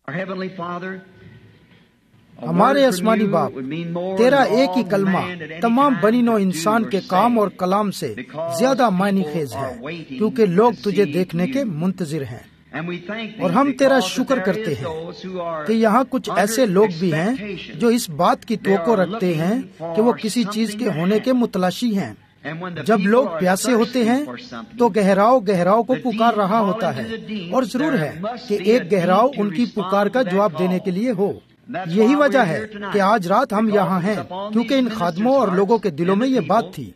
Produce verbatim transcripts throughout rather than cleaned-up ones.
ہمارے آسمانی باپ، تیرا ایک ہی کلمہ تمام بنی نوع انسان کے کام اور کلام سے زیادہ معنی خیز ہے، کیونکہ لوگ تجھے دیکھنے کے منتظر ہیں۔ اور ہم تیرا شکر کرتے ہیں کہ یہاں کچھ ایسے لوگ بھی ہیں جو اس بات کی توقع رکھتے ہیں کہ وہ کسی چیز کے ہونے کے متلاشی ہیں۔ جب لوگ پیاسے ہوتے ہیں تو گہراؤ گہراؤ کو پکار رہا ہوتا ہے، اور ضرور ہے کہ ایک گہراؤ ان کی پکار کا جواب دینے کے لیے ہو۔ یہی وجہ ہے کہ آج رات ہم یہاں ہیں، کیونکہ ان خادموں اور لوگوں کے دلوں میں یہ بات تھی۔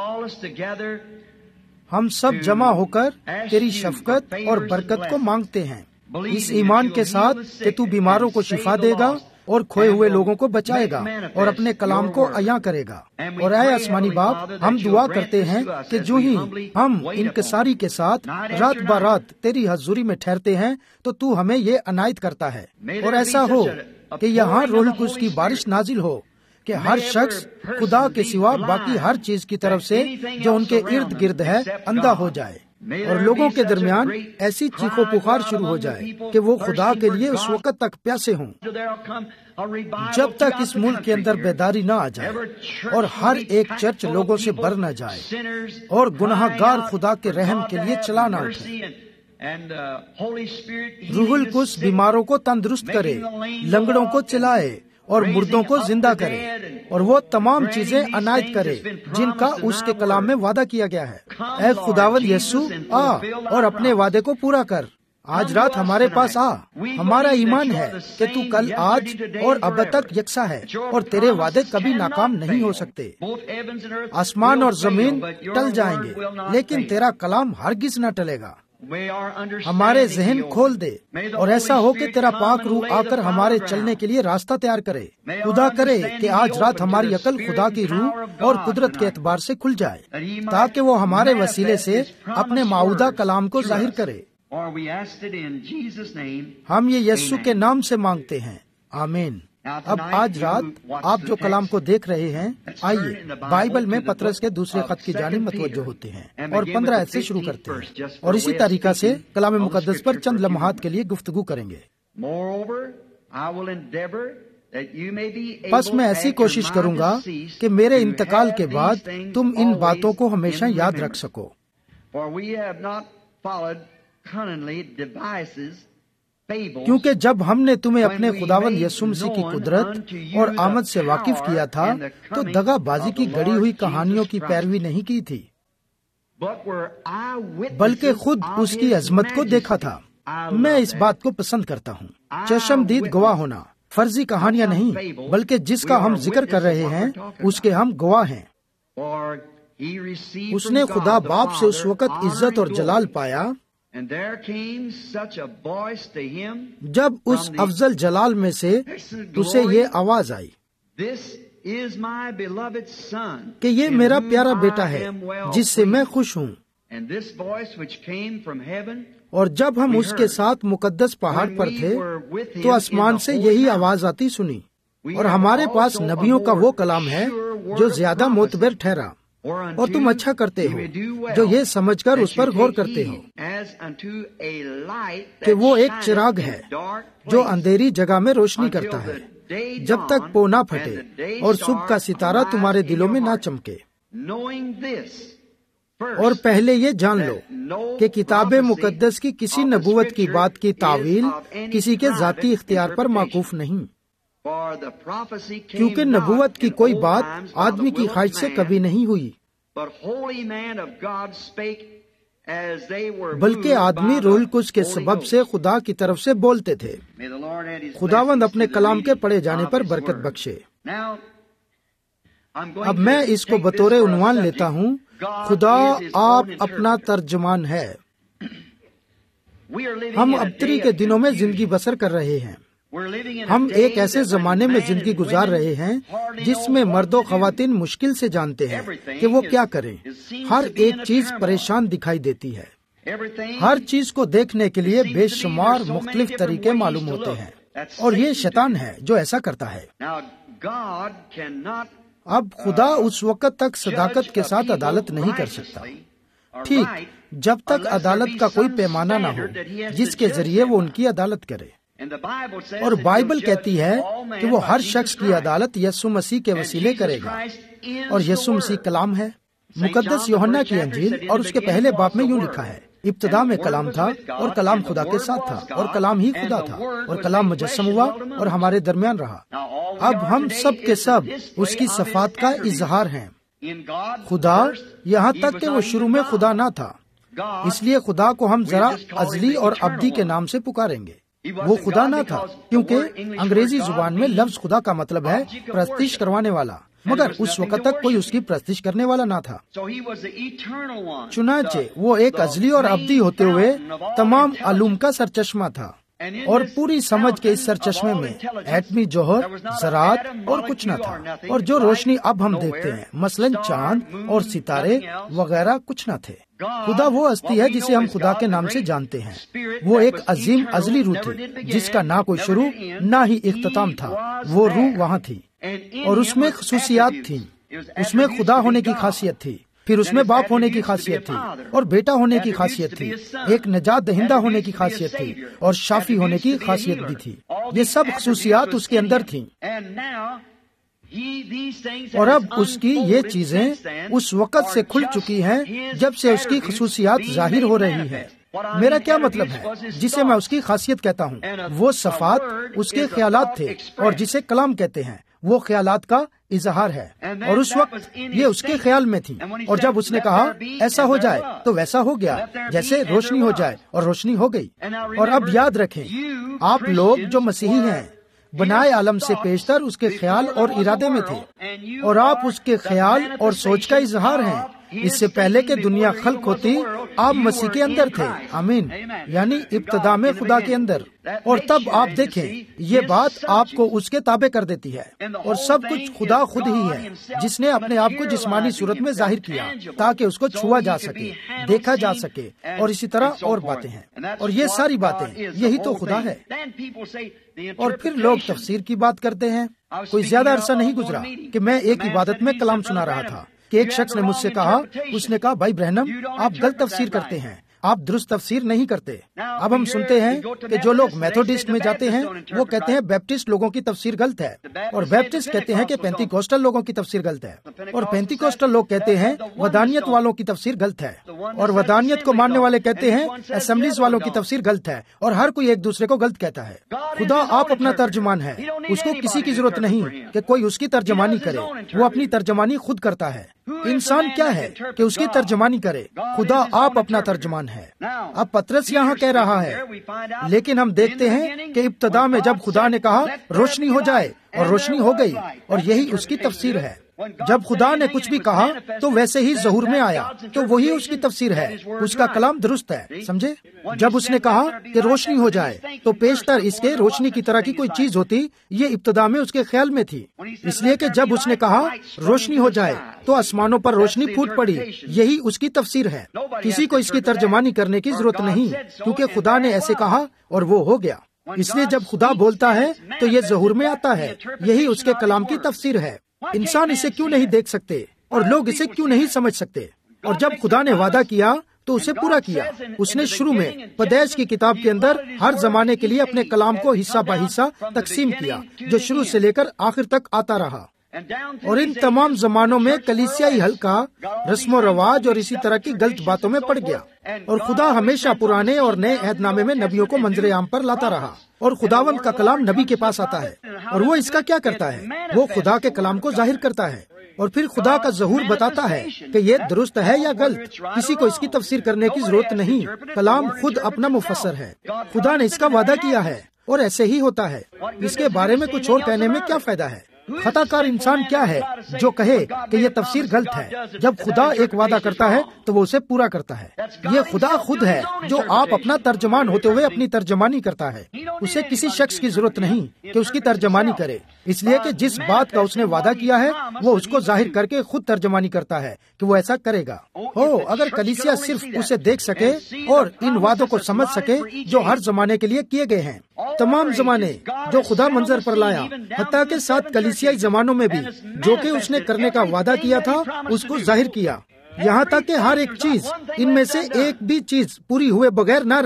ہم سب جمع ہو کر تیری شفقت اور برکت کو مانگتے ہیں، اس ایمان کے ساتھ کہ تو بیماروں کو شفا دے گا اور کھوئے ہوئے لوگوں کو بچائے گا اور اپنے کلام کو عیاں کرے گا۔ اور اے آسمانی باپ، ہم دعا کرتے ہیں کہ جو ہی ہم انکساری کے ساتھ رات بہ رات تیری حضوری میں ٹھہرتے ہیں تو تو ہمیں یہ عنایت کرتا ہے، اور ایسا ہو کہ یہاں روح القدس کی بارش نازل ہو کہ ہر شخص خدا کے سوا باقی ہر چیز کی طرف سے جو ان کے ارد گرد ہے اندھا ہو جائے، اور لوگوں کے درمیان ایسی چیخو پکار شروع ہو جائے کہ وہ خدا کے لیے اس وقت تک پیاسے ہوں جب تک اس ملک کے اندر بیداری نہ آ جائے، اور ہر ایک چرچ لوگوں سے بھر نہ جائے، اور گناہ گار خدا کے رحم کے لیے چلا نہ اٹھے۔ روح القدس بیماروں کو تندرست کرے، لنگڑوں کو چلائے اور مردوں کو زندہ کرے، اور وہ تمام چیزیں عنایت کرے جن کا اس کے کلام میں وعدہ کیا گیا ہے۔ اے خداوند یسوع، آ اور اپنے وعدے کو پورا کر۔ آج رات ہمارے پاس آ۔ ہمارا ایمان ہے کہ تو کل، آج اور اب تک یکساں ہے، اور تیرے وعدے کبھی ناکام نہیں ہو سکتے۔ آسمان اور زمین ٹل جائیں گے لیکن تیرا کلام ہرگز نہ ٹلے گا۔ ہمارے ذہن کھول دے، اور ایسا ہو کہ تیرا پاک روح آ کر ہمارے چلنے کے لیے راستہ تیار کرے۔ خدا کرے کہ آج رات ہماری عقل خدا کی روح اور قدرت کے اعتبار سے کھل جائے، تاکہ وہ ہمارے وسیلے سے اپنے معہودہ کلام کو ظاہر کرے۔ ہم یہ یسوع کے نام سے مانگتے ہیں، آمین۔ اب آج رات آپ جو کلام کو دیکھ رہے ہیں، آئیے بائبل میں پطرس کے دوسرے خط کی جانب متوجہ ہوتے ہیں اور پندرہ آیت سے شروع کرتے ہیں، اور اسی طریقہ سے کلام مقدس پر چند لمحات کے لیے گفتگو کریں گے۔ پس میں ایسی کوشش کروں گا کہ میرے انتقال کے بعد تم ان باتوں کو ہمیشہ یاد رکھ سکو، کیونکہ جب ہم نے تمہیں اپنے خداوند یسوع مسیح کی قدرت اور آمد سے واقف کیا تھا تو دغا بازی کی گڑی ہوئی کہانیوں کی پیروی نہیں کی تھی، بلکہ خود اس کی عظمت کو دیکھا تھا۔ میں اس بات کو پسند کرتا ہوں، چشم دید گواہ ہونا، فرضی کہانیاں نہیں، بلکہ جس کا ہم ذکر کر رہے ہیں اس کے ہم گواہ ہیں۔ اس نے خدا باپ سے اس وقت عزت اور جلال پایا جب اس افضل جلال میں سے اسے یہ آواز آئی کہ یہ میرا پیارا بیٹا ہے جس سے میں خوش ہوں۔ اور جب ہم اس کے ساتھ مقدس پہاڑ پر تھے تو آسمان سے یہی آواز آتی سنی، اور ہمارے پاس نبیوں کا وہ کلام ہے جو زیادہ معتبر ٹھہرا، اور تم اچھا کرتے ہو جو یہ سمجھ کر اس پر غور کرتے ہو کہ وہ ایک چراغ ہے جو اندھیری جگہ میں روشنی کرتا ہے جب تک پو نہ پھٹے اور صبح کا ستارہ تمہارے دلوں میں نہ چمکے۔ اور پہلے یہ جان لو کہ کتاب مقدس کی کسی نبوت کی بات کی تعویل کسی کے ذاتی اختیار پر موقوف نہیں، کیونکہ نبوت کی کوئی بات آدمی کی خواہش سے کبھی نہیں ہوئی، بلکہ آدمی روح القدس کے سبب سے خدا کی طرف سے بولتے تھے۔ خداوند اپنے کلام کے پڑھے جانے پر برکت بخشے۔ اب میں اس کو بطور عنوان لیتا ہوں، خدا آپ اپنا ترجمان ہے۔ ہم ابتری کے دنوں میں زندگی بسر کر رہے ہیں۔ ہم ایک ایسے زمانے میں زندگی گزار رہے ہیں جس میں مرد و خواتین مشکل سے جانتے ہیں کہ وہ کیا کریں۔ ہر ایک چیز پریشان دکھائی دیتی ہے۔ ہر چیز کو دیکھنے کے لیے بے شمار مختلف طریقے معلوم ہوتے ہیں، اور یہ شیطان ہے جو ایسا کرتا ہے۔ اب خدا اس وقت تک صداقت کے ساتھ عدالت نہیں کر سکتا، ٹھیک جب تک عدالت کا کوئی پیمانہ نہ ہو جس کے ذریعے وہ ان کی عدالت کرے۔ اور بائبل کہتی ہے کہ وہ ہر شخص کی عدالت یسوع مسیح کے وسیلے کرے گا، اور یسوع مسیح کلام ہے۔ مقدس یوحنا کی انجیل اور اس کے پہلے باب میں یوں لکھا ہے، ابتدا میں کلام تھا اور کلام خدا کے ساتھ تھا اور کلام ہی خدا تھا، اور کلام مجسم ہوا اور ہمارے درمیان رہا۔ اب ہم سب کے سب اس کی صفات کا اظہار ہیں۔ خدا، یہاں تک کہ وہ شروع میں خدا نہ تھا، اس لیے خدا کو ہم ذرا ازلی اور ابدی کے نام سے پکاریں گے۔ وہ خدا نہ تھا، کیونکہ انگریزی زبان میں لفظ خدا کا مطلب ہے پرستش کروانے والا، مگر اس وقت تک کوئی اس کی پرستش کرنے والا نہ تھا۔ چنانچہ وہ ایک ازلی اور ابدی ہوتے ہوئے تمام علوم کا سرچشمہ تھا، اور پوری سمجھ کے اس سرچشمے میں ایٹمی جوہر، ذرات اور کچھ نہ تھا، اور جو روشنی اب ہم دیکھتے ہیں مثلاً چاند اور ستارے وغیرہ کچھ نہ تھے۔ خدا وہ ہستی ہے جسے ہم خدا کے نام سے جانتے ہیں۔ وہ ایک عظیم ازلی روح تھی جس کا نہ کوئی شروع نہ ہی اختتام تھا۔ وہ روح وہاں تھی اور اس میں خصوصیات تھیں۔ اس میں خدا ہونے کی خاصیت تھی، پھر اس میں باپ ہونے کی خاصیت تھی اور بیٹا ہونے کی خاصیت تھی، ایک نجات دہندہ ہونے کی خاصیت تھی اور شافی ہونے کی خاصیت بھی تھی۔ یہ سب خصوصیات اس کے اندر تھیں، اور اب اس کی یہ چیزیں اس وقت سے کھل چکی ہیں جب سے اس کی خصوصیات ظاہر ہو رہی ہیں۔ میرا کیا مطلب ہے جسے میں اس کی خاصیت کہتا ہوں؟ وہ صفات اس کے خیالات تھے، اور جسے کلام کہتے ہیں وہ خیالات کا اظہار ہے، اور اس وقت یہ اس کے خیال میں تھی، اور جب اس نے کہا ایسا ہو جائے تو ویسا ہو گیا، جیسے روشنی ہو جائے اور روشنی ہو گئی۔ اور اب یاد رکھیں، آپ لوگ جو مسیحی ہیں بنائے عالم سے پیشتر اس کے خیال اور ارادے میں تھے، اور آپ اس کے خیال اور سوچ کا اظہار ہیں۔ اس سے پہلے کہ دنیا خلق ہوتی آپ مسیح کے اندر تھے، آمین، یعنی ابتدا میں خدا کے اندر۔ اور تب آپ دیکھیں یہ بات آپ کو اس کے تابع کر دیتی ہے، اور سب کچھ خدا خود ہی ہے جس نے اپنے آپ کو جسمانی صورت میں ظاہر کیا تاکہ اس کو چھوا جا سکے، دیکھا جا سکے، اور اسی طرح اور باتیں ہیں، اور یہ ساری باتیں یہی تو خدا ہے۔ اور پھر لوگ تفسیر کی بات کرتے ہیں۔ کوئی زیادہ عرصہ نہیں گزرا کہ میں ایک عبادت میں کلام سنا رہا تھا کہ ایک شخص نے مجھ سے کہا، اس نے کہا بھائی برہنم آپ غلط تفسیر کرتے ہیں، آپ درست تفسیر نہیں کرتے۔ اب ہم سنتے ہیں کہ جو لوگ میتھوڈسٹ میں جاتے ہیں وہ کہتے ہیں بیپٹسٹ لوگوں کی تفسیر غلط ہے، اور بیپٹسٹ کہتے ہیں کہ پینتیکوسٹل لوگوں کی تفسیر غلط ہے، اور پینتیکوسٹل لوگ کہتے ہیں ودانیت والوں کی تفسیر غلط ہے، اور ودانیت کو ماننے والے کہتے ہیں اسمبلیز والوں کی تفسیر غلط ہے، اور ہر کوئی ایک دوسرے کو غلط کہتا ہے۔ خدا آپ اپنا ترجمان ہے، اس کو کسی کی ضرورت نہیں کہ کوئی اس کی ترجمانی کرے، وہ اپنی ترجمانی خود کرتا ہے۔ انسان کیا ہے کہ اس کی ترجمانی کرے؟ خدا آپ اپنا ترجمان ہے۔ اب پترس یہاں کہہ رہا ہے، لیکن ہم دیکھتے ہیں کہ ابتدا میں جب خدا نے کہا روشنی ہو جائے اور روشنی ہو گئی، اور یہی اس کی تفسیر ہے۔ جب خدا نے کچھ بھی کہا تو ویسے ہی ظہور میں آیا، تو وہی اس کی تفسیر ہے، اس کا کلام درست ہے، سمجھے؟ جب اس نے کہا کہ روشنی ہو جائے تو پیشتر اس کے روشنی کی طرح کی کوئی چیز ہوتی، یہ ابتدا میں اس کے خیال میں تھی، اس لیے کہ جب اس نے کہا روشنی ہو جائے تو آسمانوں پر روشنی پھوٹ پڑی، یہی اس کی تفسیر ہے۔ کسی کو اس کی ترجمانی کرنے کی ضرورت نہیں، کیونکہ خدا نے ایسے کہا اور وہ ہو گیا۔ اس لیے جب خدا بولتا ہے تو یہ ظہور میں آتا ہے، یہی اس کے کلام کی تفسیر ہے۔ انسان اسے کیوں نہیں دیکھ سکتے اور لوگ اسے کیوں نہیں سمجھ سکتے؟ اور جب خدا نے وعدہ کیا تو اسے پورا کیا۔ اس نے شروع میں پیدائش کی کتاب کے اندر ہر زمانے کے لیے اپنے کلام کو حصہ بہ حصہ تقسیم کیا، جو شروع سے لے کر آخر تک آتا رہا، اور ان تمام زمانوں میں کلیسیائی حلقہ رسم و رواج اور اسی طرح کی غلط باتوں میں پڑ گیا، اور خدا ہمیشہ پرانے اور نئے عہد نامے میں نبیوں کو منظر عام پر لاتا رہا، اور خداوند کا کلام نبی کے پاس آتا ہے، اور وہ اس کا کیا کرتا ہے؟ وہ خدا کے کلام کو ظاہر کرتا ہے، اور پھر خدا کا ظہور بتاتا ہے کہ یہ درست ہے یا غلط۔ کسی کو اس کی تفسیر کرنے کی ضرورت نہیں، کلام خود اپنا مفسر ہے۔ خدا نے اس کا وعدہ کیا ہے اور ایسے ہی ہوتا ہے۔ اس کے بارے میں کچھ اور کہنے میں کیا فائدہ ہے؟ خطا کار انسان کیا ہے جو کہے کہ یہ تفسیر غلط ہے؟ جب خدا ایک وعدہ کرتا ہے تو وہ اسے پورا کرتا ہے۔ یہ خدا خود ہے جو آپ اپنا ترجمان ہوتے ہوئے اپنی ترجمانی کرتا ہے۔ اسے کسی شخص کی ضرورت نہیں کہ اس کی ترجمانی کرے، اس لیے کہ جس بات کا اس نے وعدہ کیا ہے وہ اس کو ظاہر کر کے خود ترجمانی کرتا ہے کہ وہ ایسا کرے گا۔ ہو اگر کلیسیا صرف اسے دیکھ سکے اور ان وعدوں کو سمجھ سکے جو ہر زمانے کے لیے کیے گئے ہیں، تمام زمانے جو خدا منظر پر لایا، حتیٰ کہ ساتھ کلیسیائی زمانوں میں بھی جو کہ اس نے کرنے کا وعدہ کیا تھا اس کو ظاہر کیا، یہاں تک کہ ہر ایک چیز ان میں سے ایک بھی چیز پوری ہوئے بغیر نہ رہی۔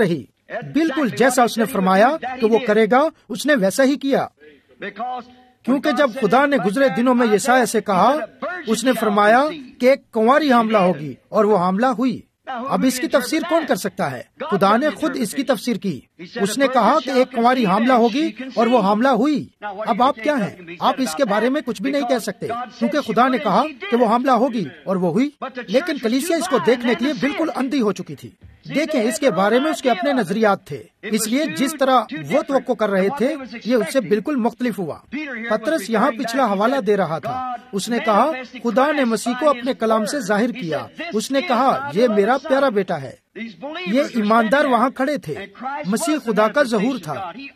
بالکل جیسا اس نے فرمایا کہ وہ کرے گا، اس نے ویسا ہی کیا، کیونکہ جب خدا نے گزرے دنوں میں یسایہ سے کہا، اس نے فرمایا کہ ایک کنواری حاملہ ہوگی، اور وہ حاملہ ہوئی۔ اب اس کی تفسیر کون کر سکتا ہے؟ خدا نے خود اس کی تفسیر کی۔ اس نے کہا کہ ایک کنواری حاملہ ہوگی اور وہ حاملہ ہوئی۔ اب آپ کیا ہیں؟ آپ اس کے بارے میں کچھ بھی نہیں کہہ سکتے، کیونکہ خدا نے کہا کہ وہ حاملہ ہوگی اور وہ ہوئی۔ لیکن کلیسیا اس کو دیکھنے کے لیے بالکل اندھی ہو چکی تھی۔ دیکھیں، اس کے بارے میں اس کے اپنے نظریات تھے، اس لیے جس طرح وہ توقع کر رہے تھے یہ اس سے بالکل مختلف ہوا۔ پترس یہاں پچھلا حوالہ دے رہا تھا۔ اس نے کہا خدا نے مسیح کو اپنے کلام سے ظاہر کیا۔ اس نے کہا یہ میرا پیارا بیٹا ہے۔ یہ ایماندار وہاں کھڑے تھے۔ مسیح خدا کا ظہور تھا۔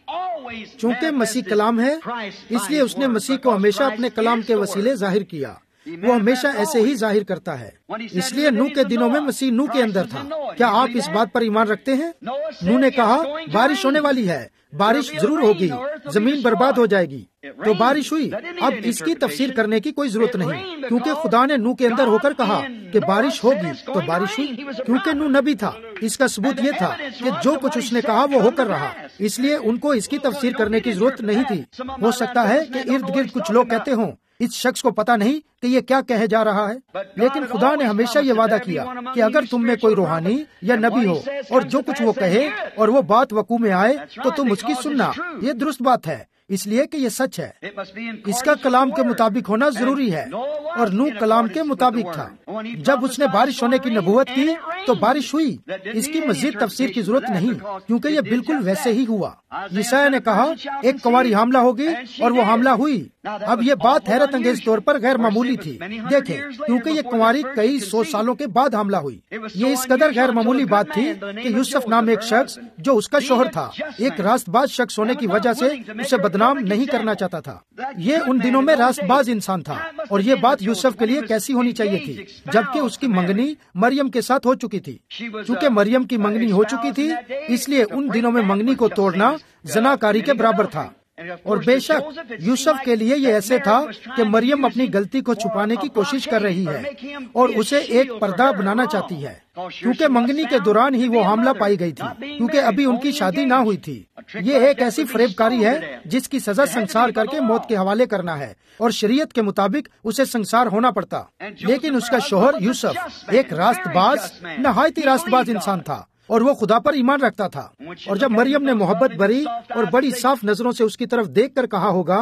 چونکہ مسیح کلام ہے، اس لیے اس نے مسیح کو ہمیشہ اپنے کلام کے وسیلے ظاہر کیا۔ وہ ہمیشہ ایسے ہی ظاہر کرتا ہے۔ اس لیے نوح کے دنوں میں مسیح نوح کے اندر تھا۔ کیا آپ اس بات پر ایمان رکھتے ہیں؟ نوح نے کہا بارش ہونے والی ہے، بارش ضرور ہوگی، زمین برباد ہو جائے گی، تو بارش ہوئی۔ اب اس کی تفسیر کرنے کی کوئی ضرورت نہیں، کیونکہ خدا نے نوح کے اندر ہو کر کہا کہ بارش ہوگی، تو بارش ہوئی۔ کیونکہ نوح نبی تھا، اس کا ثبوت یہ تھا کہ جو کچھ اس نے کہا وہ ہو کر رہا، اس لیے ان کو اس کی تفسیر کرنے کی ضرورت نہیں تھی۔ ہو سکتا ہے کہ ارد گرد کچھ لوگ کہتے ہوں اس شخص کو پتا نہیں کہ یہ کیا کہے جا رہا ہے، لیکن خدا نے ہمیشہ یہ وعدہ کیا کہ اگر تم میں کوئی روحانی یا نبی ہو اور جو کچھ وہ کہے اور وہ بات وقوع میں آئے تو تم اس کی سننا۔ یہ درست بات ہے، اس لیے کہ یہ سچ ہے۔ اس کا کلام کے مطابق ہونا ضروری ہے، اور نوح کلام کے مطابق تھا۔ جب اس نے بارش ہونے کی نبوت کی تو بارش ہوئی۔ اس کی مزید تفسیر کی ضرورت نہیں، کیونکہ یہ بالکل ویسے ہی ہوا۔ یسایہ نے کہا ایک کنواری حاملہ ہوگی اور وہ حاملہ ہوئی۔ اب یہ بات حیرت انگیز طور پر غیر معمولی تھی۔ دیکھیں، کیونکہ یہ کنواری کئی سو سالوں کے بعد حاملہ ہوئی۔ یہ اس قدر غیر معمولی بات تھی کہ یوسف نام ایک شخص جو اس کا شوہر تھا، ایک راست باز شخص ہونے کی وجہ سے اسے بدنام نہیں کرنا چاہتا تھا۔ یہ ان دنوں میں راست باز انسان تھا، اور یہ بات یوسف کے لیے کیسی ہونی چاہیے تھی، جبکہ اس کی منگنی مریم کے ساتھ ہو چکی تھی۔ چونکہ مریم کی منگنی ہو چکی تھی، اس لیے ان دنوں میں منگنی کو توڑنا زناکاری کے برابر تھا۔ اور بے شک یوسف کے لیے یہ ایسے تھا کہ مریم اپنی غلطی کو چھپانے کی کوشش کر رہی ہے اور اسے ایک پردہ بنانا چاہتی ہے، کیونکہ منگنی کے دوران ہی وہ حاملہ پائی گئی تھی، کیونکہ ابھی ان کی شادی نہ ہوئی تھی۔ یہ ایک ایسی فریب کاری ہے جس کی سزا سنسار کر کے موت کے حوالے کرنا ہے، اور شریعت کے مطابق اسے سنسار ہونا پڑتا۔ لیکن اس کا شوہر یوسف ایک راست باز، نہایت ہی راست باز انسان تھا، اور وہ خدا پر ایمان رکھتا تھا۔ اور جب مریم نے محبت بھری اور بڑی صاف نظروں سے اس کی طرف دیکھ کر کہا ہوگا،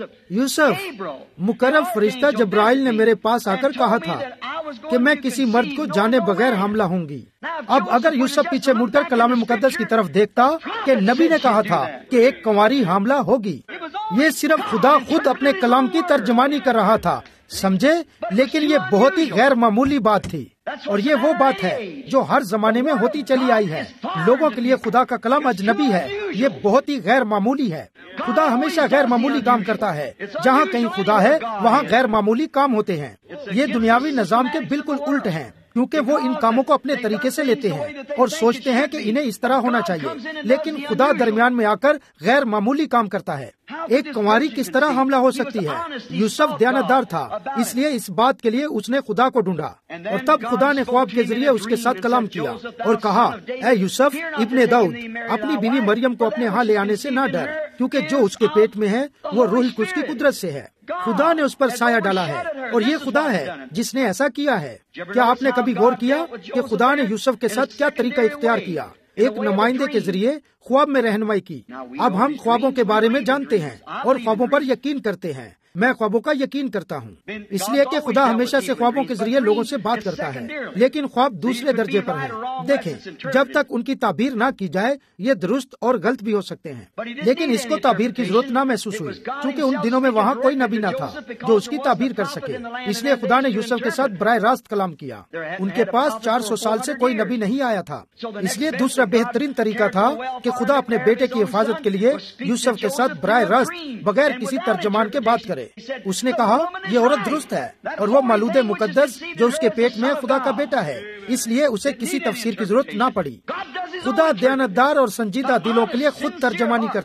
یوسف، مقرب فرشتہ جبرائیل نے میرے پاس آ کر کہا تھا کہ میں کسی مرد کو جانے بغیر حاملہ ہوں گی۔ اب اگر یوسف پیچھے مڑ کر کلام مقدس کی طرف دیکھتا کہ نبی نے کہا تھا کہ ایک کنواری حاملہ ہوگی، یہ صرف خدا خود اپنے کلام کی ترجمانی کر رہا تھا، سمجھے؟ لیکن یہ بہت ہی غیر معمولی بات تھی، اور یہ وہ بات ہے جو ہر زمانے میں ہوتی چلی آئی ہے۔ لوگوں کے لیے خدا کا کلام اجنبی ہے، یہ بہت ہی غیر معمولی ہے۔ خدا ہمیشہ غیر معمولی کام کرتا ہے۔ جہاں کہیں خدا ہے وہاں غیر معمولی کام ہوتے ہیں۔ یہ دنیاوی نظام کے بالکل الٹ ہیں، کیونکہ وہ ان کاموں کو اپنے طریقے سے لیتے ہیں اور سوچتے ہیں کہ انہیں اس طرح ہونا چاہیے، لیکن خدا درمیان میں آ کر غیر معمولی کام کرتا ہے۔ ایک کنواری کس طرح حاملہ ہو سکتی ہے؟ یوسف دیانتدار تھا، اس لیے اس بات کے لیے اس نے خدا کو ڈھونڈا، اور تب خدا نے خواب کے ذریعے اس کے ساتھ کلام کیا اور کہا، اے یوسف ابن داؤد، اپنی بیوی مریم کو اپنے ہاں لے آنے سے نہ ڈر، کیونکہ جو اس کے پیٹ میں ہے وہ روح القدس کی قدرت سے ہے۔ خدا نے اس پر سایہ ڈالا ہے، اور یہ خدا ہے جس نے ایسا کیا ہے۔ کیا آپ نے کبھی غور کیا کہ خدا نے یوسف کے ساتھ کیا طریقہ اختیار کیا؟ ایک نمائندے کے ذریعے خواب میں رہنمائی کی۔ اب ہم خوابوں کے بارے میں جانتے ہیں اور خوابوں پر یقین کرتے ہیں۔ میں خوابوں کا یقین کرتا ہوں، اس لیے کہ خدا ہمیشہ سے خوابوں کے ذریعے لوگوں سے بات کرتا ہے، لیکن خواب دوسرے درجے پر ہیں۔ دیکھیں، جب تک ان کی تعبیر نہ کی جائے یہ درست اور غلط بھی ہو سکتے ہیں، لیکن اس کو تعبیر کی ضرورت نہ محسوس ہوئی، کیونکہ ان دنوں میں وہاں کوئی نبی نہ تھا جو اس کی تعبیر کر سکے۔ اس لیے خدا نے یوسف کے ساتھ براہ راست کلام کیا۔ ان کے پاس چار سو سال سے کوئی نبی نہیں آیا تھا، اس لیے دوسرا بہترین طریقہ تھا کہ خدا اپنے بیٹے کی حفاظت کے لیے یوسف کے ساتھ براہ راست بغیر کسی ترجمان کے بات کرے۔ اس نے کہا یہ عورت درست ہے، اور وہ مولود مقدس جو اس کے پیٹ میں خدا کا بیٹا ہے، اس لیے اسے کسی تفسیر کی ضرورت نہ پڑی۔ خدا دیانتدار اور سنجیدہ دلوں کے لیے خود ترجمانی کرتا ہے۔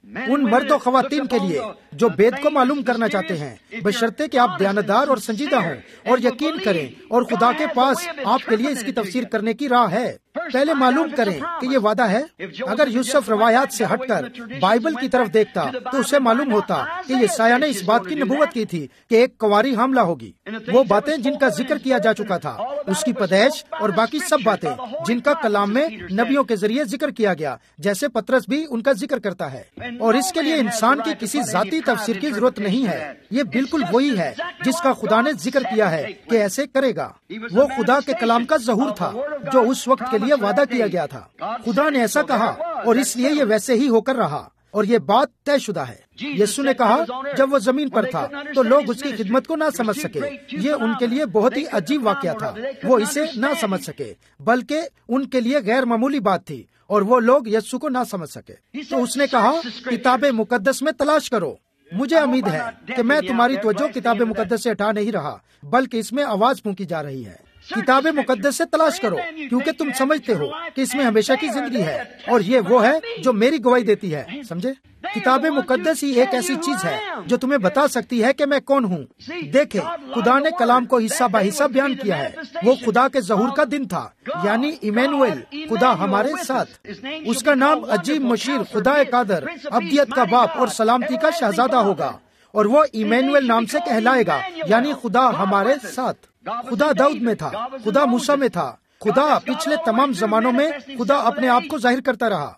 ان مرد و خواتین کے لیے جو بید کو معلوم کرنا چاہتے ہیں، بشرطے کہ آپ دیانتدار اور سنجیدہ ہوں اور یقین کریں، اور خدا کے پاس آپ کے لیے اس کی تفسیر کرنے کی راہ ہے۔ پہلے معلوم کریں کہ یہ وعدہ ہے۔ اگر یوسف روایات سے ہٹ کر بائبل کی طرف دیکھتا تو اسے معلوم ہوتا کہ یسایہ نے اس بات کی نبوت کی تھی کہ ایک کنواری حاملہ ہوگی۔ وہ باتیں جن کا ذکر کیا جا چکا تھا، اس کی پیدائش اور باقی سب باتیں جن کا کلام میں نبیوں کے ذریعے ذکر کیا گیا، جیسے پطرس بھی ان کا ذکر کرتا ہے۔ اور اس کے لیے انسان کی کسی ذاتی تفسیر کی ضرورت نہیں ہے۔ یہ بالکل وہی ہے جس کا خدا نے ذکر کیا ہے کہ ایسے کرے گا۔ وہ خدا کے کلام کا ظہور تھا جو اس وقت کے لیے وعدہ کیا گیا تھا۔ خدا نے ایسا کہا اور اس لیے یہ ویسے ہی ہو کر رہا، اور یہ بات طے شدہ ہے۔ یسوع نے کہا جب وہ زمین پر تھا تو لوگ اس کی خدمت کو نہ سمجھ سکے۔ یہ ان کے لیے بہت ہی عجیب واقعہ تھا، وہ اسے نہ سمجھ سکے، بلکہ ان کے لیے غیر معمولی بات تھی، اور وہ لوگ یسوع کو نہ سمجھ سکے۔ تو اس نے کہا کتاب مقدس میں تلاش کرو۔ مجھے امید ہے کہ میں تمہاری توجہ کتاب مقدس سے ہٹا نہیں رہا، بلکہ اس میں آواز پھونکی جا رہی ہے۔ کتاب مقدس سے تلاش کرو، کیونکہ تم سمجھتے ہو کہ اس میں ہمیشہ کی زندگی ہے، اور یہ وہ ہے جو میری گواہی دیتی ہے۔ سمجھے؟ کتاب مقدس ہی ایک ایسی چیز ہے جو تمہیں بتا سکتی ہے کہ میں کون ہوں۔ دیکھیں، خدا نے کلام کو حصہ بہ حصہ بیان کیا ہے۔ وہ خدا کے ظہور کا دن تھا، یعنی ایمینویل، خدا ہمارے ساتھ۔ اس کا نام عجیب مشیر، خدا قادر، ابدیت کا باپ اور سلامتی کا شہزادہ ہوگا، اور وہ ایمینویل نام سے کہلائے گا، یعنی خدا ہمارے ساتھ۔ خدا داؤد میں تھا، خدا موسیٰ میں تھا، خدا پچھلے تمام زمانوں میں خدا اپنے آپ کو ظاہر کرتا رہا۔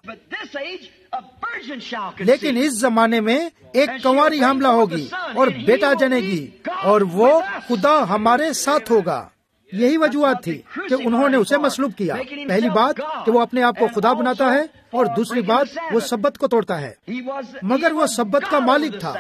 لیکن اس زمانے میں ایک کنواری حاملہ ہوگی اور بیٹا جنے گی، اور وہ خدا ہمارے ساتھ ہوگا۔ یہی وجوہات تھی کہ انہوں نے اسے مصلوب کیا۔ پہلی بات کہ وہ اپنے آپ کو خدا بناتا ہے، اور دوسری بات وہ سبت کو توڑتا ہے۔ مگر وہ سبت کا مالک تھا،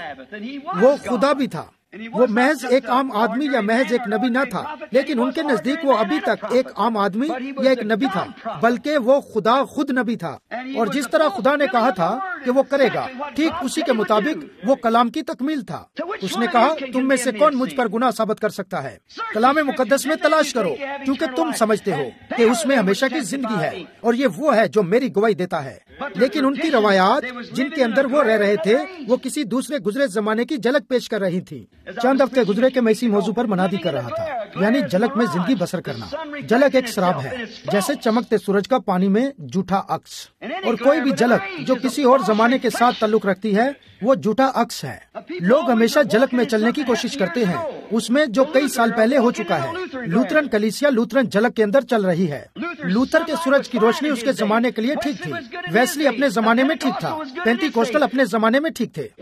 وہ خدا بھی تھا۔ وہ محض ایک عام آدمی یا محض ایک نبی نہ تھا، لیکن ان کے نزدیک وہ ابھی تک ایک عام آدمی یا ایک نبی تھا، بلکہ وہ خدا خود نبی تھا۔ اور جس طرح خدا نے کہا تھا کہ وہ کرے گا، ٹھیک اسی کے مطابق وہ کلام کی تکمیل تھا۔ اس نے کہا تم میں سے کون مجھ پر گناہ ثابت کر سکتا ہے؟ کلام مقدس میں تلاش کرو، کیونکہ تم سمجھتے ہو کہ اس میں ہمیشہ کی زندگی ہے، اور یہ وہ ہے جو میری گواہی دیتا ہے۔ لیکن ان کی روایات جن کے اندر وہ رہ رہے تھے، وہ کسی دوسرے گزرے زمانے کی جھلک پیش کر رہی تھی۔ چند ہفتے گزرے کہ میں اسی موضوع پر منادی کر رہا تھا، یعنی جھلک میں زندگی بسر کرنا۔ جھلک ایک شراب ہے، جیسے چمکتے سورج کا پانی میں جھوٹا عکس، اور کوئی بھی جھلک جو کسی اور زمانے کے ساتھ تعلق رکھتی ہے وہ جھوٹا عکس ہے۔ لوگ ہمیشہ جھلک میں چلنے کی کوشش کرتے ہیں، اس میں جو کئی سال پہلے ہو چکا ہے۔ لوترن کلیسیا لوترن جھلک کے اندر چل رہی ہے۔ لوتر کے سورج کی روشنی اس کے زمانے کے لیے ٹھیک تھی، ویسلی اپنے زمانے میں ٹھیک تھا، پینتی کوسٹل اپنے زمانے میں ٹھیک تھے۔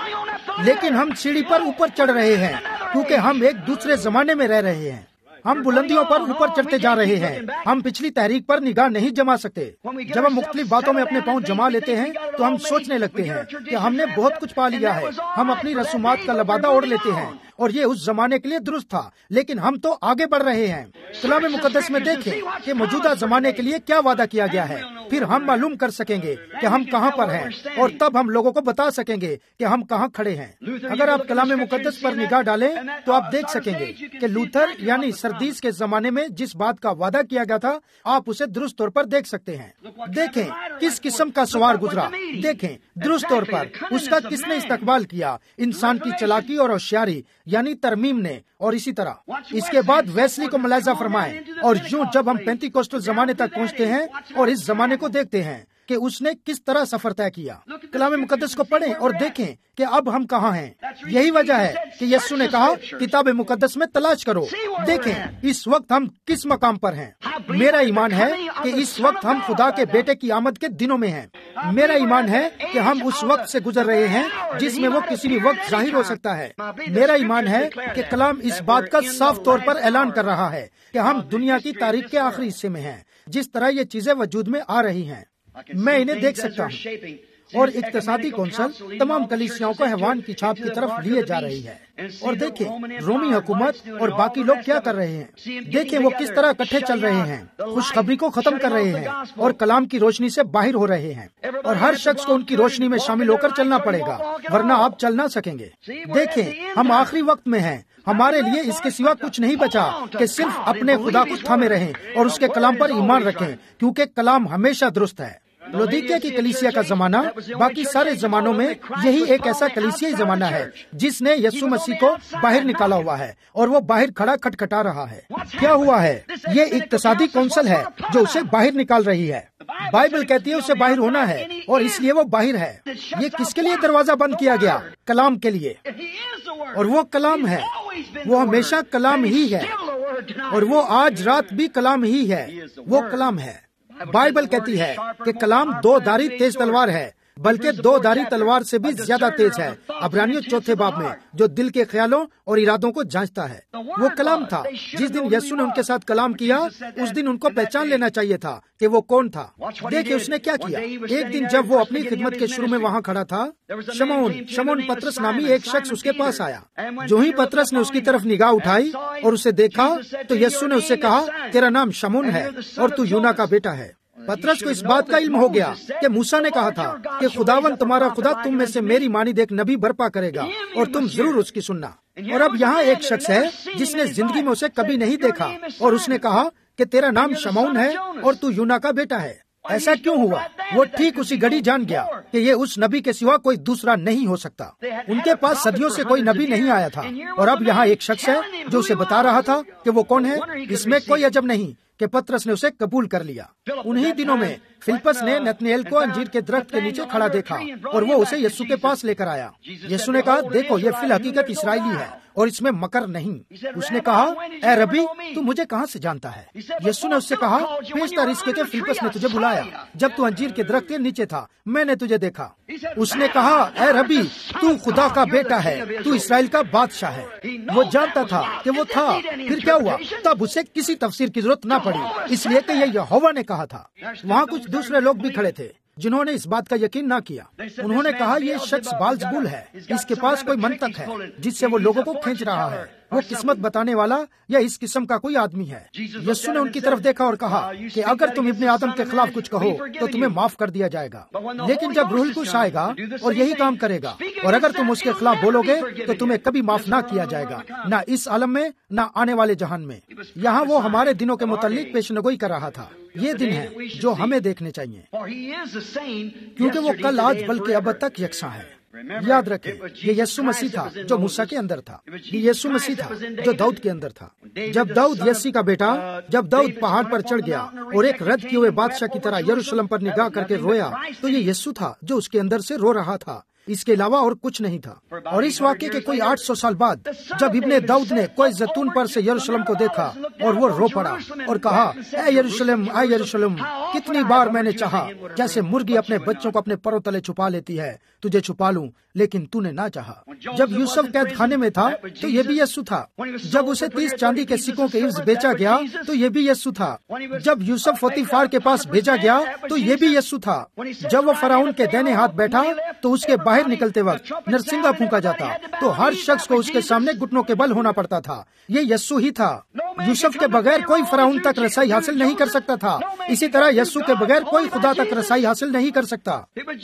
لیکن ہم سیڑھی پر اوپر چڑھ رہے ہیں، کیونکہ ہم ایک دوسرے زمانے میں رہ رہے ہیں۔ ہم بلندیوں پر اوپر چڑھتے جا رہے ہیں، ہم پچھلی تحریک پر نگاہ نہیں جما سکتے۔ جب ہم مختلف باتوں میں اپنے پاؤں جما لیتے ہیں تو ہم سوچنے لگتے ہیں کہ ہم نے بہت کچھ پا لیا ہے۔ ہم اپنی رسومات کا لبادہ اوڑھ لیتے ہیں، اور یہ اس زمانے کے لیے درست تھا، لیکن ہم تو آگے بڑھ رہے ہیں۔ کلام مقدس میں دیکھیں کہ موجودہ زمانے کے لیے کیا وعدہ کیا گیا ہے، پھر ہم معلوم کر سکیں گے کہ ہم کہاں پر ہیں، اور تب ہم لوگوں کو بتا سکیں گے کہ ہم کہاں کھڑے ہیں۔ اگر آپ کلام مقدس پر نگاہ ڈالیں تو آپ دیکھ سکیں گے کہ لوتھر یعنی سردیس کے زمانے میں جس بات کا وعدہ کیا گیا تھا، آپ اسے درست طور پر دیکھ سکتے ہیں۔ دیکھیں کس قسم کا سوار گزرا، دیکھیں درست طور پر اس کا کس نے استقبال کیا، انسان کی چلاکی اور ہوشیاری یعنی ترمیم نے، اور اسی طرح اس کے بعد ویسلی کو ملاحظہ فرمائیں، اور یوں جب ہم پینتی کوسٹل زمانے تک پہنچتے ہیں اور اس زمانے کو دیکھتے ہیں کہ اس نے کس طرح سفر طے کیا۔ کلام مقدس کو پڑھیں اور دیکھیں کہ اب ہم کہاں ہیں۔ یہی وجہ ہے کہ یسوع نے کہا کتاب مقدس میں تلاش کرو۔ دیکھیں اس وقت ہم کس مقام پر ہیں۔ میرا ایمان ہے کہ اس وقت ہم خدا کے بیٹے کی آمد کے دنوں میں ہیں۔ میرا ایمان ہے کہ ہم اس وقت سے گزر رہے ہیں جس میں وہ کسی بھی وقت ظاہر ہو سکتا ہے۔ میرا ایمان ہے کہ کلام اس بات کا صاف طور پر اعلان کر رہا ہے کہ ہم دنیا کی تاریخ کے آخری حصے میں ہیں، جس طرح یہ چیزیں وجود میں آ رہی ہیں۔ میں انہیں دیکھ سکتا ہوں، اور اقتصادی کونسل تمام کلیسیاؤں کو حیوان کی چھاپ کی طرف لیے جا رہی ہے۔ اور دیکھیں رومی حکومت اور باقی لوگ کیا کر رہے ہیں۔ دیکھیں وہ کس طرح اکٹھے چل رہے ہیں، خوشخبری کو ختم کر رہے ہیں اور کلام کی روشنی سے باہر ہو رہے ہیں، اور ہر شخص کو ان کی روشنی میں شامل ہو کر چلنا پڑے گا، ورنہ آپ چل نہ سکیں گے۔ دیکھیں ہم آخری وقت میں ہیں، ہمارے لیے اس کے سوا کچھ نہیں بچا کہ صرف اپنے خدا کو تھامے رہیں اور اس کے کلام پر ایمان رکھیں، کیونکہ کلام ہمیشہ درست ہے۔ لودیکیا کی کلیسیا کا زمانہ باقی سارے زمانوں میں یہی ایک ایسا کلیسیائی زمانہ ہے جس نے یسوع مسیح کو باہر نکالا ہوا ہے اور وہ باہر کھڑا کھٹکھٹا رہا ہے. کیا ہوا ہے؟ یہ اقتصادی کونسل ہے جو اسے باہر نکال رہی ہے. بائبل کہتی ہے اسے باہر ہونا ہے اور اس لیے وہ باہر ہے. یہ کس کے لیے دروازہ بند کیا گیا؟ کلام کے لیے. اور وہ کلام ہے، وہ ہمیشہ کلام ہی ہے اور وہ آج رات بھی کلام ہی ہے. وہ کلام ہے. بائبل کہتی ہے کہ کلام دو دھاری تیز تلوار ہے، بلکہ دو دھاری تلوار سے بھی زیادہ تیز ہے. عبرانیوں چوتھے باب میں جو دل کے خیالوں اور ارادوں کو جانچتا ہے. وہ کلام تھا. جس دن یسوع نے ان کے ساتھ کلام کیا اس دن ان کو پہچان لینا چاہیے تھا کہ وہ کون تھا. دیکھیں اس نے کیا کیا. ایک دن جب وہ اپنی خدمت کے شروع میں وہاں کھڑا تھا، شمعون شمعون پترس نامی ایک شخص اس کے پاس آیا. جو ہی پترس نے اس کی طرف نگاہ اٹھائی اور اسے دیکھا تو یسوع نے اس سے کہا، تیرا نام شمعون ہے اور تو یونا کا بیٹا ہے. پترس کو اس بات کا علم ہو گیا کہ موسیٰ نے کہا تھا کہ خداوند تمہارا خدا تم میں سے میری مانند ایک نبی برپا کرے گا اور تم ضرور اس کی سننا. اور اب یہاں ایک شخص ہے جس نے زندگی میں اسے کبھی نہیں دیکھا اور اس نے کہا کہ تیرا نام شمعون ہے اور تو یونا کا بیٹا ہے. ایسا کیوں ہوا؟ وہ ٹھیک اسی گھڑی جان گیا کہ یہ اس نبی کے سوا کوئی دوسرا نہیں ہو سکتا. ان کے پاس صدیوں سے کوئی نبی نہیں آیا تھا اور اب یہاں ایک شخص ہے جو اسے بتا رہا تھا کہ وہ کون ہے. اس میں کوئی عجب نہیں کہ پترس نے اسے قبول کر لیا. انہی دنوں میں فلپس نے نتنیل کو انجیر کے درخت کے نیچے کھڑا دیکھا اور وہ اسے یسوع کے پاس لے کر آیا. یسوع نے کہا، دیکھو یہ فی الحقیقت اسرائیلی ہے اور اس میں مکر نہیں. اس نے کہا، اے ربی تو مجھے کہاں سے جانتا ہے؟ یسوع نے اس سے کہا، پیشتر اس کے کہ فلپس نے تجھے بلایا جب تو انجیر کے درخت کے نیچے تھا، میں نے تجھے دیکھا. اس نے کہا، اے ربی تو خدا کا بیٹا ہے، تو اسرائیل کا بادشاہ ہے. وہ جانتا تھا کہ وہ تھا. پھر کیا ہوا؟ تب اسے کسی تفسیر کی ضرورت نہ پڑی، اس لیے کہ یہ یہوہ نے کہا تھا. وہاں کچھ دوسرے لوگ بھی کھڑے تھے جنہوں نے اس بات کا یقین نہ کیا. انہوں نے کہا، یہ شخص بالزبول ہے، اس کے پاس کوئی منطق ہے جس سے وہ لوگوں کو کھینچ رہا ہے. وہ قسمت بتانے والا یا اس قسم کا کوئی آدمی ہے. یسوع نے ان کی طرف دیکھا اور کہا کہ اگر تم ابن آدم کے خلاف کچھ کہو تو تمہیں معاف کر دیا جائے گا، لیکن جب روح القدس آئے گا اور یہی کام کرے گا اور اگر تم اس کے خلاف بولو گے تو تمہیں کبھی معاف نہ کیا جائے گا، نہ اس عالم میں نہ آنے والے جہان میں. یہاں وہ ہمارے دنوں کے متعلق پیشن گوئی کر رہا تھا. یہ دن ہے جو ہمیں دیکھنے چاہیے کیونکہ وہ کل آج بلکہ اب تک یکساں ہے. یاد رکھیں، یہ یسوع مسیح تھا جو موسیٰ کے اندر تھا. یہ یسوع مسیح تھا جو داؤد کے اندر تھا. جب داؤد یسی کا بیٹا جب داؤد پہاڑ پر چڑھ گیا اور ایک رد کیے ہوئے بادشاہ کی طرح یروشلم پر نگاہ کر کے رویا تو یہ یسوع تھا جو اس کے اندر سے رو رہا تھا. اس کے علاوہ اور کچھ نہیں تھا. اور اس واقعے کے کوئی آٹھ سو سال بعد جب ابن داؤد نے کوئی زیتون پر سے یروشلم کو دیکھا اور وہ رو پڑا اور کہا، اے یروشلم اے یروشلم کتنی بار میں نے چاہا جیسے مرغی اپنے بچوں کو اپنے پروں تلے چھپا لیتی ہے، تجھے چھپا لوں لیکن تو نے نہ چاہا. جب یوسف قید خانے میں تھا تو یہ بھی یسوع تھا. جب اسے تیس چاندی کے سکوں کے عوض بیچا گیا تو یہ بھی یسوع تھا. جب یوسف پوتیفار کے پاس بھیجا گیا تو یہ بھی یسوع تھا. جب وہ فرعون کے دائیں ہاتھ بیٹھا تو اس کے باہر نکلتے وقت نرسنگا پھونکا جاتا تو ہر شخص کو اس کے سامنے گھٹنوں کے بل ہونا پڑتا تھا. یہ یسوع ہی تھا. یوسف کے بغیر کوئی فرعون تک رسائی حاصل نہیں کر سکتا تھا. اسی طرح یسوع کے بغیر کوئی خدا تک رسائی حاصل نہیں کر سکتا.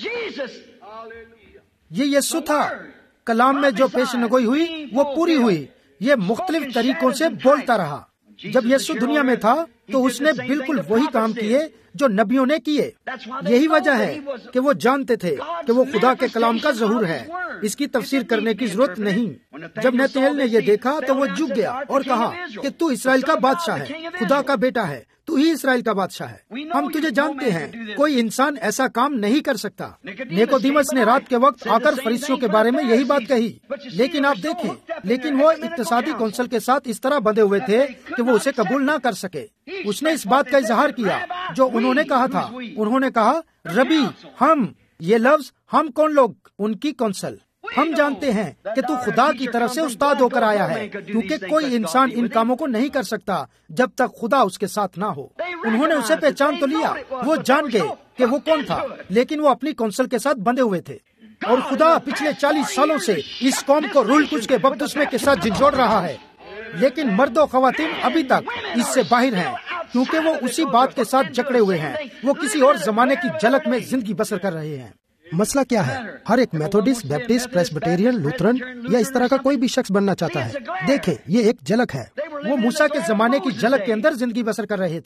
یہ یسوع تھا. کلام میں جو پیشن گوئی ہوئی وہ پوری ہوئی. یہ مختلف طریقوں سے بولتا رہا. جب یسوع دنیا میں تھا تو اس نے بالکل وہی کام کیے جو نبیوں نے کیے. یہی وجہ ہے کہ وہ جانتے تھے کہ وہ خدا کے کلام کا ظہور ہے. اس کی تفسیر کرنے کی ضرورت نہیں. جب نتنیل نے یہ دیکھا تو وہ جھک گیا اور کہا کہ تو اسرائیل کا بادشاہ ہے، خدا کا بیٹا ہے، تو ہی اسرائیل کا بادشاہ ہے. ہم تجھے جانتے ہیں، کوئی انسان ایسا کام نہیں کر سکتا. نیکودیمس نے رات کے وقت آ کر فریسیوں کے بارے میں یہی بات کہی. لیکن آپ دیکھیں، لیکن وہ اقتصادی کونسل کے ساتھ اس طرح بندھے ہوئے تھے کہ وہ اسے قبول نہ کر سکے. اس نے اس بات کا اظہار کیا جو انہوں نے کہا تھا. انہوں نے کہا، ربی ہم، یہ لفظ ہم کون لوگ؟ ان کی کونسل. ہم جانتے ہیں کہ تو خدا کی طرف سے استاد ہو کر آیا ہے، کیونکہ کوئی انسان ان کاموں کو نہیں کر سکتا جب تک خدا اس کے ساتھ نہ ہو. انہوں نے اسے پہچان تو لیا، وہ جان گئے کہ وہ کون تھا، لیکن وہ اپنی کونسل کے ساتھ بندھے ہوئے تھے. اور خدا پچھلے چالیس سالوں سے اس قوم کو روح القدس کے بپتسمے کے ساتھ جھنجھوڑ رہا ہے. لیکن مرد و خواتین ابھی تک اس سے باہر ہیں کیونکہ وہ اسی بات کے ساتھ جکڑے ہوئے ہیں. وہ کسی اور زمانے کی جھلک میں زندگی بسر کر رہے ہیں. مسئلہ کیا ہے؟ ہر ایک میتھوڈسٹ، بیپٹسٹ، پریسبیٹیرین، لوتھرن یا اس طرح کا کوئی بھی شخص بننا چاہتا ہے. دیکھیں، یہ ایک جھلک ہے. وہ موسیٰ کے زمانے کی جھلک کے اندر زندگی بسر کر رہے تھے.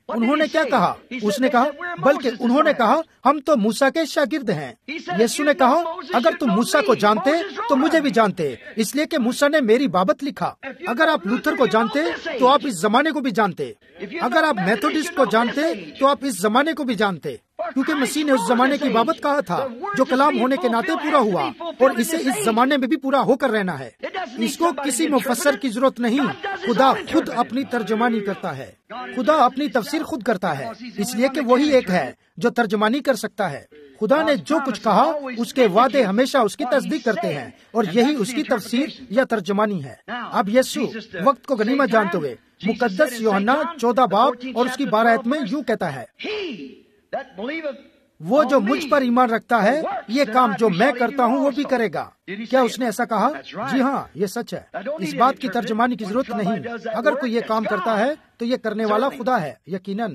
انہوں نے کیا کہا؟ اس نے کہا بلکہ انہوں نے کہا ہم تو موسیٰ کے شاگرد ہیں۔ یسوع نے کہا اگر تم موسیٰ کو جانتے تو مجھے بھی جانتے، اس لیے کہ موسیٰ نے میری بابت لکھا۔ اگر آپ لوتھر کو جانتے تو آپ اس زمانے کو بھی جانتے، اگر آپ میتھوڈسٹ کو جانتے تو آپ اس زمانے کو بھی جانتے، کیونکہ مسیح نے اس زمانے کی بابت کہا تھا جو کلام ہونے کے ناطے پورا ہوا اور اسے اس زمانے میں بھی پورا ہو کر رہنا ہے۔ اس کو کسی مفسر کی ضرورت نہیں، خدا خود اپنی ترجمانی کرتا ہے، خدا اپنی تفسیر خود کرتا ہے، اس لیے کہ وہی ایک ہے جو ترجمانی کر سکتا ہے۔ خدا نے جو کچھ کہا اس کے وعدے ہمیشہ اس کی تصدیق کرتے ہیں اور یہی اس کی تفسیر یا ترجمانی ہے۔ اب یسوع وقت کو غنیمت جانتے ہوئے مقدس یوحنا چودہ باب اور اس کی بارہ آیت میں یوں کہتا ہے، وہ جو مجھ پر ایمان رکھتا ہے یہ کام جو میں کرتا ہوں وہ بھی کرے گا۔ کیا اس نے ایسا کہا؟ جی ہاں، یہ سچ ہے، اس بات کی ترجمانی کی ضرورت نہیں۔ اگر کوئی یہ کام کرتا ہے تو یہ کرنے والا خدا ہے، یقیناً۔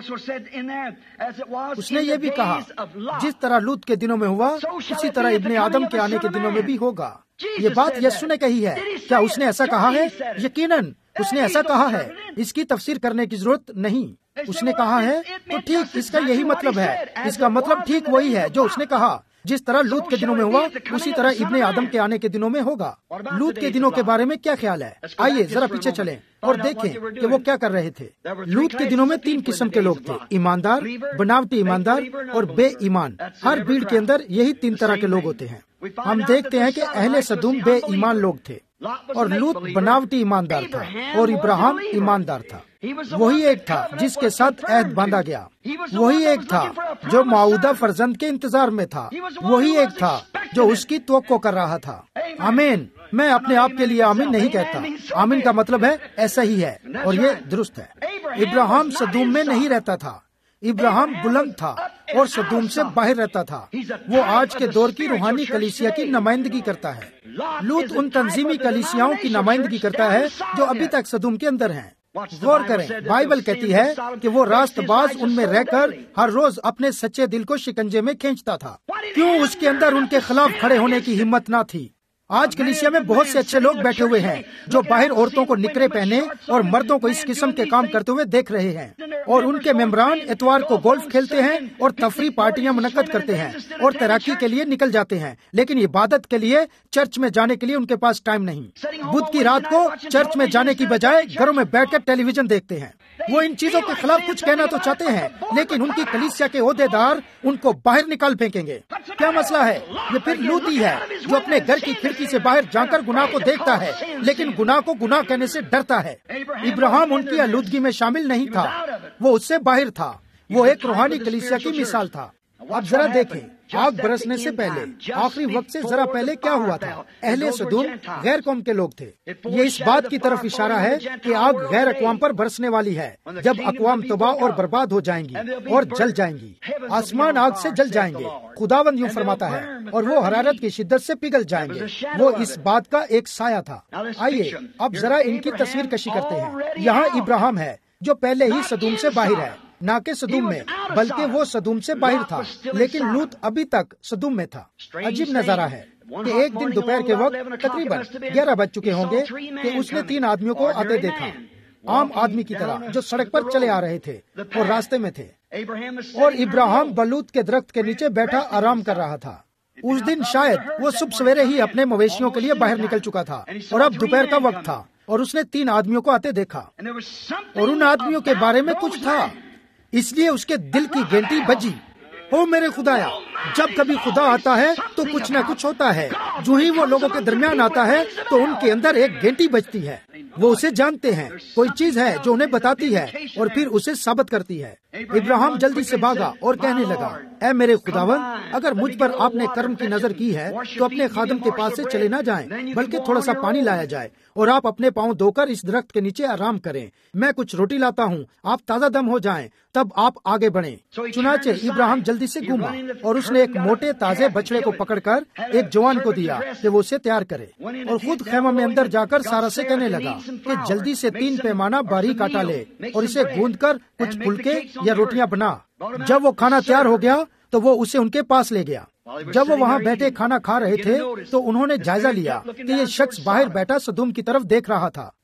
اس نے یہ بھی کہا جس طرح لوط کے دنوں میں ہوا اسی طرح ابن آدم کے آنے کے دنوں میں بھی ہوگا۔ یہ بات یسوع نے کہی ہے۔ کیا اس نے ایسا کہا ہے؟ یقیناً اس نے ایسا کہا ہے، اس کی تفسیر کرنے کی ضرورت نہیں۔ اس نے کہا ہے تو ٹھیک اس کا یہی مطلب ہے، اس کا مطلب ٹھیک وہی ہے جو اس نے کہا، جس طرح لوط کے دنوں میں ہوا اسی طرح ابن آدم کے آنے کے دنوں میں ہوگا۔ لوط کے دنوں کے بارے میں کیا خیال ہے؟ آئیے ذرا پیچھے چلیں اور دیکھیں کہ وہ کیا کر رہے تھے۔ لوط کے دنوں میں تین قسم کے لوگ تھے، ایماندار، بناوٹی ایماندار اور بے ایمان۔ ہر بھیڑ کے اندر یہی تین طرح کے لوگ ہوتے ہیں۔ ہم دیکھتے ہیں کہ اہل سدوم بے ایمان لوگ تھے اور لوط بناوٹی ایماندار تھا اور ابراہیم ایماندار تھا۔ وہی ایک تھا جس کے ساتھ عہد باندھا گیا، وہی ایک تھا جو معودہ فرزند کے انتظار میں تھا، وہی ایک تھا جو اس کی توقع کر رہا تھا۔ آمین۔ میں اپنے آپ کے لیے آمین نہیں کہتا، آمین کا مطلب ہے ایسا ہی ہے اور یہ درست ہے۔ ابراہیم سدوم میں نہیں رہتا تھا، ابراہیم بلند تھا اور سدوم سے باہر رہتا تھا۔ وہ آج کے دور کی روحانی کلیسیا کی نمائندگی کرتا ہے۔ لوط ان تنظیمی کلیسیاؤں کی نمائندگی کرتا ہے جو ابھی تک سدوم کے اندر ہیں۔ غور کریں، بائبل کہتی ہے کہ وہ راست باز ان میں رہ کر ہر روز اپنے سچے دل کو شکنجے میں کھینچتا تھا۔ کیوں اس کے اندر ان کے خلاف کھڑے ہونے کی ہمت نہ تھی؟ آج کلیسیا میں بہت سے اچھے لوگ بیٹھے ہوئے ہیں جو باہر عورتوں کو نکرے پہنے اور مردوں کو اس قسم کے کام کرتے ہوئے دیکھ رہے ہیں، اور ان کے ممبران اتوار کو گولف کھیلتے ہیں اور تفریح پارٹیاں منعقد کرتے ہیں اور تیراکی کے لیے نکل جاتے ہیں، لیکن عبادت کے لیے چرچ میں جانے کے لیے ان کے پاس ٹائم نہیں۔ بدھ کی رات کو چرچ میں جانے کی بجائے گھروں میں بیٹھ کر ٹیلی ویژن دیکھتے ہیں۔ وہ ان چیزوں کے خلاف کچھ کہنا تو چاہتے ہیں لیکن ان کی کلیسیا کے عہدے دار ان کو باہر نکال پھینکیں گے۔ کیا مسئلہ ہے؟ یہ پھر لوطی ہے جو اپنے گھر کی کھڑکی سے باہر جا کر گناہ کو دیکھتا ہے لیکن گناہ کو گناہ کہنے سے ڈرتا ہے۔ ابراہیم ان کی آلودگی میں شامل نہیں تھا، وہ اس سے باہر تھا، وہ ایک روحانی کلیسیا کی مثال تھا۔ اب ذرا دیکھیں، آگ برسنے سے پہلے، آخری وقت سے ذرا پہلے کیا ہوا تھا؟ اہل سدوم غیر قوم کے لوگ تھے۔ یہ اس بات کی طرف اشارہ ہے کہ آگ غیر اقوام پر برسنے والی ہے جب اقوام تباہ اور برباد ہو جائیں گی اور جل جائیں گی، آسمان آگ سے جل جائیں گے۔ خداوند یوں فرماتا ہے، اور وہ حرارت کی شدت سے پگھل جائیں گے۔ وہ اس بات کا ایک سایہ تھا۔ آئیے اب ذرا ان کی تصویر کشی کرتے ہیں۔ یہاں ابراہیم ہے جو پہلے ہی سدوم سے باہر ہے، نہ کہ سدوم میں، بلکہ وہ سدوم سے باہر تھا، لیکن لوط ابھی تک سدوم میں تھا۔ عجیب نظارہ ہے کہ ایک دن دوپہر کے وقت تقریباً گیارہ بج چکے ہوں گے کہ اس نے تین آدمیوں کو آتے دیکھا، عام آدمی کی طرح جو سڑک پر چلے آ رہے تھے اور راستے میں تھے، اور ابراہیم بلوت کے درخت کے نیچے بیٹھا آرام کر رہا تھا۔ اس دن شاید وہ صبح سویرے ہی اپنے مویشیوں کے لیے باہر نکل چکا تھا اور اب دوپہر کا وقت تھا، اور اس نے تین آدمیوں کو آتے دیکھا، اور ان آدمیوں کے بارے میں کچھ تھا، اس لیے اس کے دل کی گھنٹی بجی۔ او میرے خدایا، جب کبھی خدا آتا ہے تو کچھ نہ کچھ ہوتا ہے۔ جو ہی وہ لوگوں کے درمیان آتا ہے تو ان کے اندر ایک گھنٹی بجتی ہے۔ وہ اسے جانتے ہیں، کوئی چیز ہے جو انہیں بتاتی ہے اور پھر اسے ثابت کرتی ہے۔ ابراہیم جلدی سے بھاگا اور کہنے لگا، اے میرے خداوند، اگر مجھ پر آپ نے کرم کی نظر کی ہے تو اپنے خادم کے پاس سے چلے نہ جائیں، بلکہ تھوڑا سا پانی لایا جائے اور آپ اپنے پاؤں دھو کر اس درخت کے نیچے آرام کریں۔ میں کچھ روٹی لاتا ہوں، آپ تازہ دم ہو جائیں، تب آپ آگے بڑھیں۔ چنانچہ ابراہیم جلدی سے گھوما اور اس نے ایک موٹے تازے بچڑے کو پکڑ کر ایک جوان کو دیا کہ وہ اسے تیار کرے، اور خود خیمہ میں اندر جا کر سارا سے کہنے لگا کہ جلدی سے تین پیمانہ باریک آٹا لے اور اسے گوندھ کر کچھ پھلکے یا روٹیاں بنا۔ جب وہ کھانا تیار ہو گیا تو وہ اسے ان کے پاس لے گیا۔ جب وہ وہاں بیٹھے کھانا کھا رہے تھے تو انہوں نے جائزہ لیا کہ یہ شخص باہر بیٹھا سدوم کی طرف دیکھ رہا تھا۔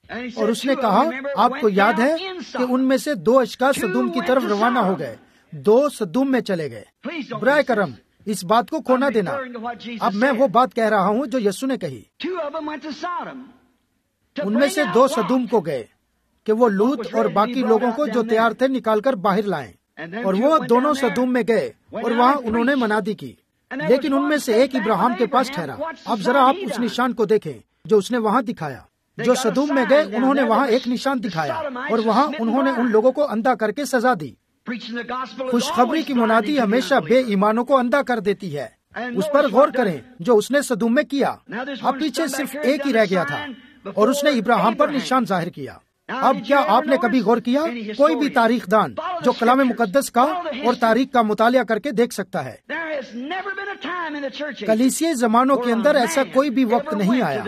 اور اس نے کہا آپ کو یاد ہے کہ ان میں سے دو اشخاص سدوم کی طرف روانہ ہو گئے، دو سدوم میں چلے گئے۔ برائے کرم اس بات کو کھو نہ دینا، اب میں وہ بات کہہ رہا ہوں جو یسوع نے کہی۔ ان میں سے دو سدوم کو گئے کہ وہ لوط اور باقی لوگوں کو جو تیار تھے نکال کر باہر لائیں، اور وہ دونوں سدوم میں گئے اور وہاں انہوں نے منادی کی، لیکن ان میں سے ایک ابراہیم کے پاس ٹھہرا۔ اب ذرا آپ اس نشان کو دیکھیں جو اس نے وہاں دکھایا۔ جو سدوم میں گئے انہوں نے وہاں ایک نشان دکھایا اور وہاں انہوں نے ان لوگوں کو اندھا کر کے سزا دی۔ خوشخبری کی منادی ہمیشہ بے ایمانوں کو اندھا کر دیتی ہے۔ اس پر غور کریں جو اس نے سدوم میں کیا۔ اب پیچھے صرف ایک ہی رہ گیا تھا اور اس نے ابراہیم پر نشان ظاہر کیا۔ اب کیا آپ نے کبھی غور کیا؟ کوئی بھی تاریخ دان جو کلام مقدس کا اور تاریخ کا مطالعہ کر کے دیکھ سکتا ہے، کلیسیائی زمانوں کے اندر ایسا کوئی بھی وقت نہیں آیا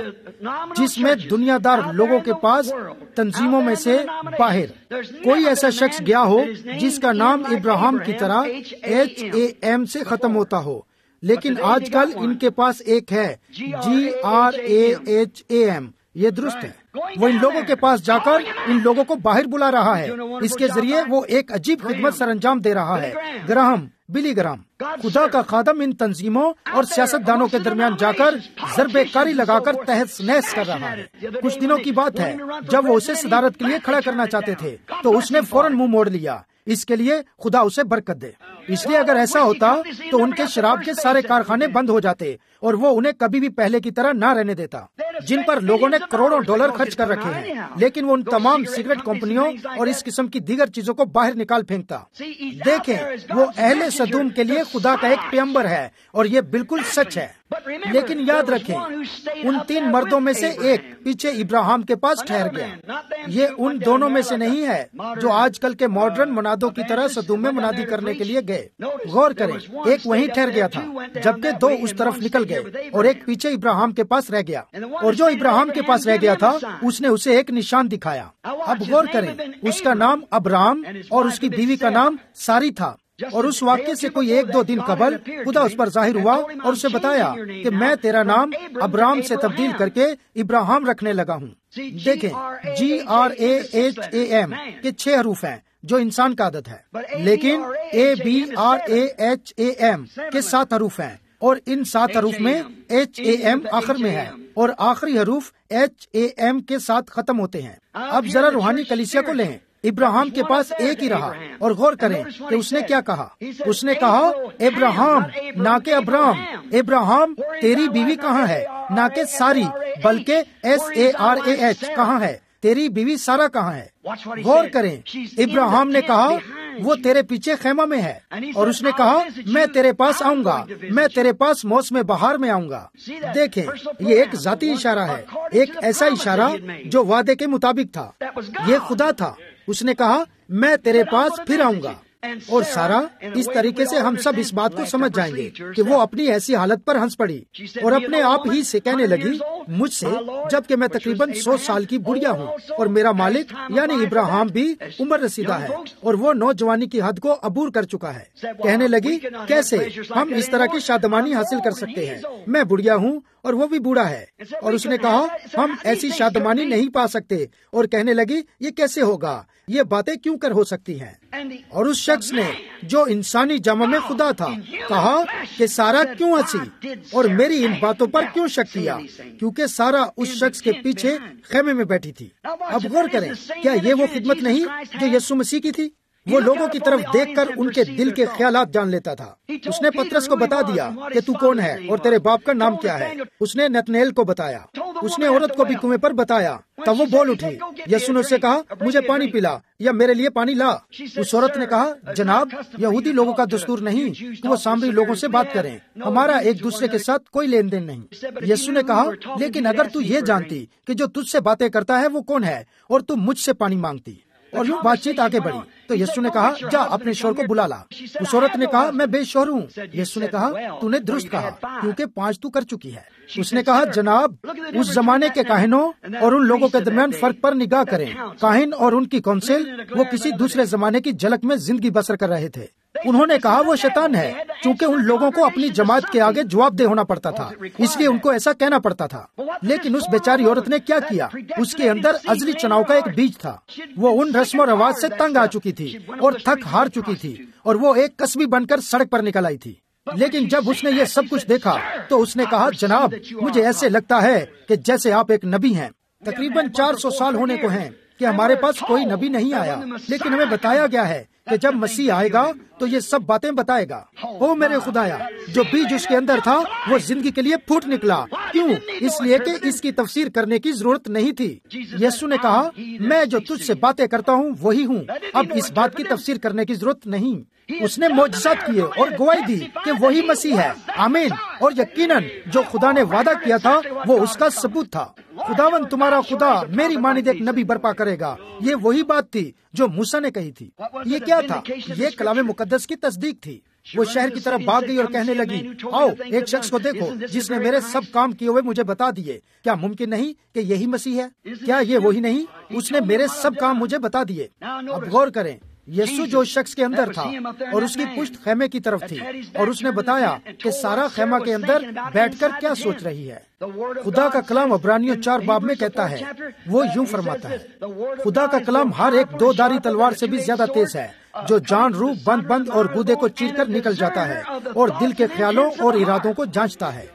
جس میں دنیا دار لوگوں کے پاس تنظیموں میں سے باہر کوئی ایسا شخص گیا ہو جس کا نام ابراہیم کی طرح ایچ اے ایم سے ختم ہوتا ہو، لیکن آج کل ان کے پاس ایک ہے، G R A H A M. یہ درست ہے، وہ ان لوگوں کے پاس جا کر ان لوگوں کو باہر بلا رہا ہے۔ اس کے ذریعے وہ ایک عجیب خدمت سر انجام دے رہا ہے۔ گراہم بلی گرام، خدا کا خادم، ان تنظیموں اور سیاست دانوں کے درمیان جا کر ضرب کاری لگا کر تہس نہس کر رہا ہے۔ کچھ دنوں کی بات ہے جب وہ اسے صدارت کے لیے کھڑا کرنا چاہتے تھے تو اس نے فوراً منہ موڑ لیا۔ اس کے لیے خدا اسے برکت دے۔ اس لیے اگر ایسا ہوتا تو ان کے شراب کے سارے کارخانے بند ہو جاتے اور وہ انہیں کبھی بھی پہلے کی طرح نہ رہنے دیتا، جن پر لوگوں نے کروڑوں ڈالر خرچ کر رکھے ہیں، لیکن وہ ان تمام سگریٹ کمپنیوں اور اس قسم کی دیگر چیزوں کو باہر نکال پھینکتا۔ دیکھیں، وہ اہل سدوم کے لیے خدا کا ایک پیغمبر ہے اور یہ بالکل سچ ہے۔ لیکن یاد رکھیں، ان تین مردوں میں سے ایک پیچھے ابراہیم کے پاس ٹھہر گیا۔ یہ ان دونوں میں سے نہیں ہے جو آج کل کے ماڈرن منادوں کی طرح سدوم میں منادی کرنے کے لیے گئے۔ غور کریں، ایک وہیں ٹھہر گیا تھا جبکہ دو اس طرف نکل گئے اور ایک پیچھے ابراہیم کے پاس رہ گیا، اور جو ابراہیم کے پاس رہ گیا تھا اس نے اسے ایک نشان دکھایا۔ اب غور کریں، اس کا نام ابرام اور اس کی بیوی کا نام ساری تھا، اور اس واقعے سے کوئی ایک دو دن قبل خدا اس پر ظاہر ہوا اور اسے بتایا کہ میں تیرا نام ابرام سے تبدیل کر کے ابراہیم رکھنے لگا ہوں۔ دیکھیں، G R A H A M کے چھ حروف ہیں جو انسان کا عدد ہے، لیکن A B R A H A M کے سات حروف ہیں، اور ان سات حروف میں ایچ اے ایم آخر میں ہے اور آخری حروف ایچ اے ایم کے ساتھ ختم ہوتے ہیں۔ اب ذرا روحانی کلیسیا کو لیں۔ ابراہیم کے پاس ایک ہی رہا، اور غور کریں کہ اس نے کیا کہا۔ اس نے کہا ابراہیم نہ کہ ابرام۔ ابراہیم تیری بیوی کہاں ہے؟ نہ کہ ساری، بلکہ S A R A H کہاں ہے؟ تیری بیوی سارا کہاں ہے؟ غور کریں، ابراہیم نے کہا وہ تیرے پیچھے خیمہ میں ہے، اور اس نے کہا میں تیرے پاس آؤں گا، میں تیرے پاس موسم بہار میں آؤں گا۔ دیکھیں، یہ ایک ذاتی اشارہ ہے، ایک ایسا اشارہ جو وعدے کے مطابق تھا۔ یہ خدا تھا۔ اس نے کہا میں تیرے پاس پھر آؤں گا، اور سارا اس طریقے سے ہم سب اس بات کو سمجھ جائیں گے کہ وہ اپنی ایسی حالت پر ہنس پڑی اور اپنے آپ ہی سے کہنے لگی مجھ سے، جبکہ میں تقریباً سو سال کی بڑھیا ہوں اور میرا مالک یعنی ابراہیم بھی عمر رسیدہ ہے اور وہ نوجوانی کی حد کو عبور کر چکا ہے۔ کہنے لگی کیسے ہم اس طرح کی شادمانی حاصل کر سکتے ہیں؟ میں بڑھیا ہوں اور وہ بھی بوڑھا ہے۔ اور اس نے کہا ہم ایسی شادمانی نہیں پا سکتے، اور کہنے لگی یہ کیسے ہوگا؟ یہ باتیں کیوں کر ہو سکتی ہیں؟ اور اس شخص نے جو انسانی جمع میں خدا تھا کہا کہ سارا کیوں ہنسی اور میری ان باتوں پر کیوں شک کیا، کیونکہ سارا اس شخص کے پیچھے خیمے میں بیٹھی تھی۔ اب غور کریں، کیا یہ وہ خدمت نہیں جو یسوع مسیح کی تھی؟ وہ لوگوں کی طرف دیکھ کر ان کے دل کے خیالات جان لیتا تھا۔ اس نے پترس کو بتا دیا کہ تو کون ہے اور تیرے باپ کا نام کیا ہے۔ اس نے نتنیل کو بتایا، اس نے عورت کو بھی کنویں پر بتایا۔ تب وہ بول اٹھی۔ یسوع نے اسے کہا مجھے پانی پلا یا میرے لیے پانی لا۔ اس عورت نے کہا جناب، یہودی لوگوں کا دستور نہیں کہ وہ سامری لوگوں سے بات کریں، ہمارا ایک دوسرے کے ساتھ کوئی لین دین نہیں۔ یسوع نے کہا لیکن اگر تو یہ جانتی کہ جو تجھ سے باتیں کرتا ہے وہ کون ہے اور تو مجھ سے پانی مانگتی۔ اور یوں بات چیت آگے بڑھی۔ تو یسوع نے کہا جا اپنے شوہر کو بلا لا۔ اس عورت نے کہا میں بے شوہر ہوں۔ یسوع نے کہا تو نے درست کہا کیونکہ پانچ تو کر چکی ہے۔ اس نے کہا جناب اس زمانے کے کاہنوں اور ان لوگوں کے درمیان فرق پر نگاہ کریں۔ کاہن اور ان کی کونسل وہ کسی دوسرے زمانے کی جھلک میں زندگی بسر کر رہے تھے۔ انہوں نے کہا وہ شیطان ہے، چونکہ ان لوگوں کو اپنی جماعت کے آگے جواب دہ ہونا پڑتا تھا، اس لیے ان کو ایسا کہنا پڑتا تھا۔ لیکن اس بیچاری عورت نے کیا کیا؟ اس کے اندر ازلی چناؤ کا ایک بیج تھا۔ وہ ان رسم و رواج سے تنگ آ چکی تھی اور تھک ہار چکی تھی، اور وہ ایک قصبی بن کر سڑک پر نکل آئی تھی۔ لیکن جب اس نے یہ سب کچھ دیکھا تو اس نے کہا جناب مجھے ایسے لگتا ہے کہ جیسے آپ ایک نبی ہیں۔ تقریباً چار سو سال ہونے کو ہیں کہ ہمارے پاس کوئی نبی نہیں آیا، لیکن ہمیں بتایا گیا ہے کہ جب مسیح آئے گا تو یہ سب باتیں بتائے گا۔ او میرے خدایا، جو بیج اس کے اندر تھا وہ زندگی کے لیے پھوٹ نکلا۔ کیوں؟ اس لیے کہ اس کی تفسیر کرنے کی ضرورت نہیں تھی۔ یسوع نے کہا میں جو تجھ سے باتیں کرتا ہوں وہی ہوں، اب اس بات کی تفسیر کرنے کی ضرورت نہیں۔ اس نے معجزات کیے اور گواہی دی کہ وہی مسیح ہے۔ آمین۔ اور یقیناً جو خدا نے وعدہ کیا تھا وہ اس کا ثبوت تھا۔ خداوند تمہارا خدا میری مانند ایک نبی برپا کرے گا، یہ وہی بات تھی جو موسیٰ نے کہی تھی۔ یہ کیا تھا؟ یہ کلام مقدس کی تصدیق تھی۔ وہ شہر کی طرف بھاگ گئی اور کہنے لگی آؤ ایک شخص کو دیکھو جس نے میرے سب کام کیے ہوئے مجھے بتا دیے۔ کیا ممکن نہیں کہ یہی مسیح ہے؟ کیا یہ وہی نہیں؟ اس نے میرے سب کام مجھے بتا دیے۔ اب غور کریں، یسوع جو شخص کے اندر تھا اور اس کی پشت خیمے کی طرف تھی، اور اس نے بتایا کہ سارا خیمہ کے اندر بیٹھ کر کیا سوچ رہی ہے۔ خدا کا کلام عبرانیوں چار باب میں کہتا ہے، وہ یوں فرماتا ہے، خدا کا کلام ہر ایک دو داری تلوار سے بھی زیادہ تیز ہے، جو جان روح بند بند اور گودے کو چیر کر نکل جاتا ہے اور دل کے خیالوں اور ارادوں کو جانچتا ہے۔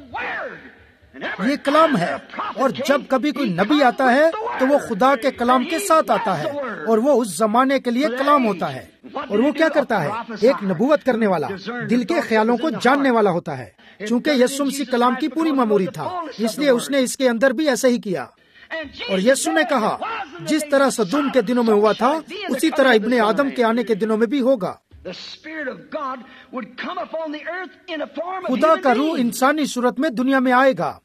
یہ کلام ہے، اور جب کبھی کوئی نبی آتا ہے تو وہ خدا کے کلام کے ساتھ آتا ہے، اور وہ اس زمانے کے لیے کلام ہوتا ہے۔ اور وہ کیا کرتا ہے؟ ایک نبوت کرنے والا دل کے خیالوں کو جاننے والا ہوتا ہے۔ چونکہ یسوع مسیح کلام کی پوری معموری تھا، اس لیے اس نے اس کے اندر بھی ایسا ہی کیا۔ اور یسوع نے کہا جس طرح سدوم کے دنوں میں ہوا تھا اسی طرح ابن آدم کے آنے کے دنوں میں بھی ہوگا۔ خدا کا روح انسانی صورت میں دنیا میں آئے گا۔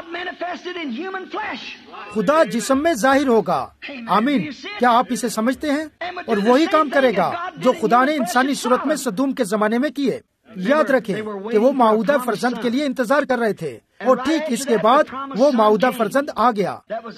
خدا جسم میں ظاہر ہوگا۔ آمین۔ کیا آپ اسے سمجھتے ہیں؟ اور وہی کام کرے گا جو خدا نے انسانی صورت میں سدوم کے زمانے میں کیے۔ یاد رکھیں کہ وہ معاہدہ فرزند کے لیے انتظار کر رہے تھے، اور ٹھیک اس کے بعد وہ معاہدہ فرزند آ گیا۔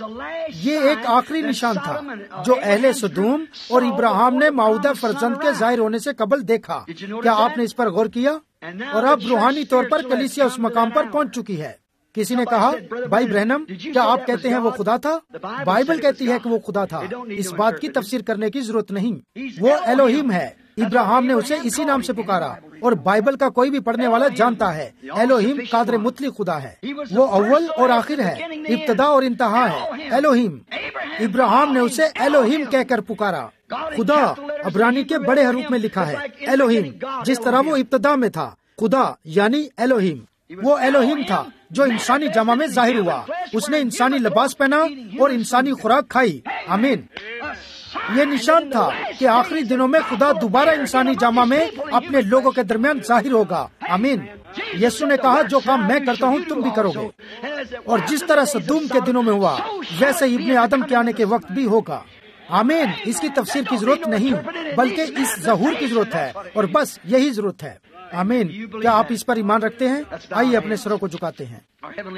یہ ایک آخری نشان تھا جو اہل سدوم اور ابراہیم نے معاہدہ فرزند کے ظاہر ہونے سے قبل دیکھا۔ کیا آپ نے اس پر غور کیا؟ اور اب روحانی طور پر کلیسیا اس مقام پر پہنچ چکی ہے۔ کسی نے کہا بھائی برہنم کیا آپ کہتے ہیں وہ خدا تھا؟ بائبل کہتی ہے کہ وہ خدا تھا، اس بات کی تفسیر کرنے کی ضرورت نہیں۔ وہ ایلوہیم ہے۔ ابراہیم نے اسے اسی نام سے پکارا، اور بائبل کا کوئی بھی پڑھنے والا جانتا ہے ایلوہیم قادر مطلق خدا ہے۔ وہ اول اور آخر ہے، ابتدا اور انتہا ہے۔ ایلوہیم، ابراہیم نے اسے ایلوہیم کہہ کر پکارا۔ خدا عبرانی کے بڑے حروف میں لکھا ہے ایلوہیم، جس طرح وہ ابتدا میں تھا، خدا یعنی ایلوہیم۔ وہ ایلوہیم تھا جو انسانی جامہ میں ظاہر ہوا۔ اس نے انسانی لباس پہنا اور انسانی خوراک کھائی۔ آمین۔ یہ نشان تھا کہ آخری دنوں میں خدا دوبارہ انسانی جامہ میں اپنے لوگوں کے درمیان ظاہر ہوگا۔ آمین۔ یسوع نے کہا جو کام میں کرتا ہوں تم بھی کرو گے، اور جس طرح سدوم کے دنوں میں ہوا ویسے ہی ابن آدم کے آنے کے وقت بھی ہوگا۔ آمین۔ اس کی تفسیر کی ضرورت نہیں بلکہ اس ظہور کی ضرورت ہے، اور بس یہی ضرورت ہے۔ آمین۔ کیا آپ اس پر ایمان رکھتے ہیں؟ آئیے اپنے سروں کو جھکاتے ہیں۔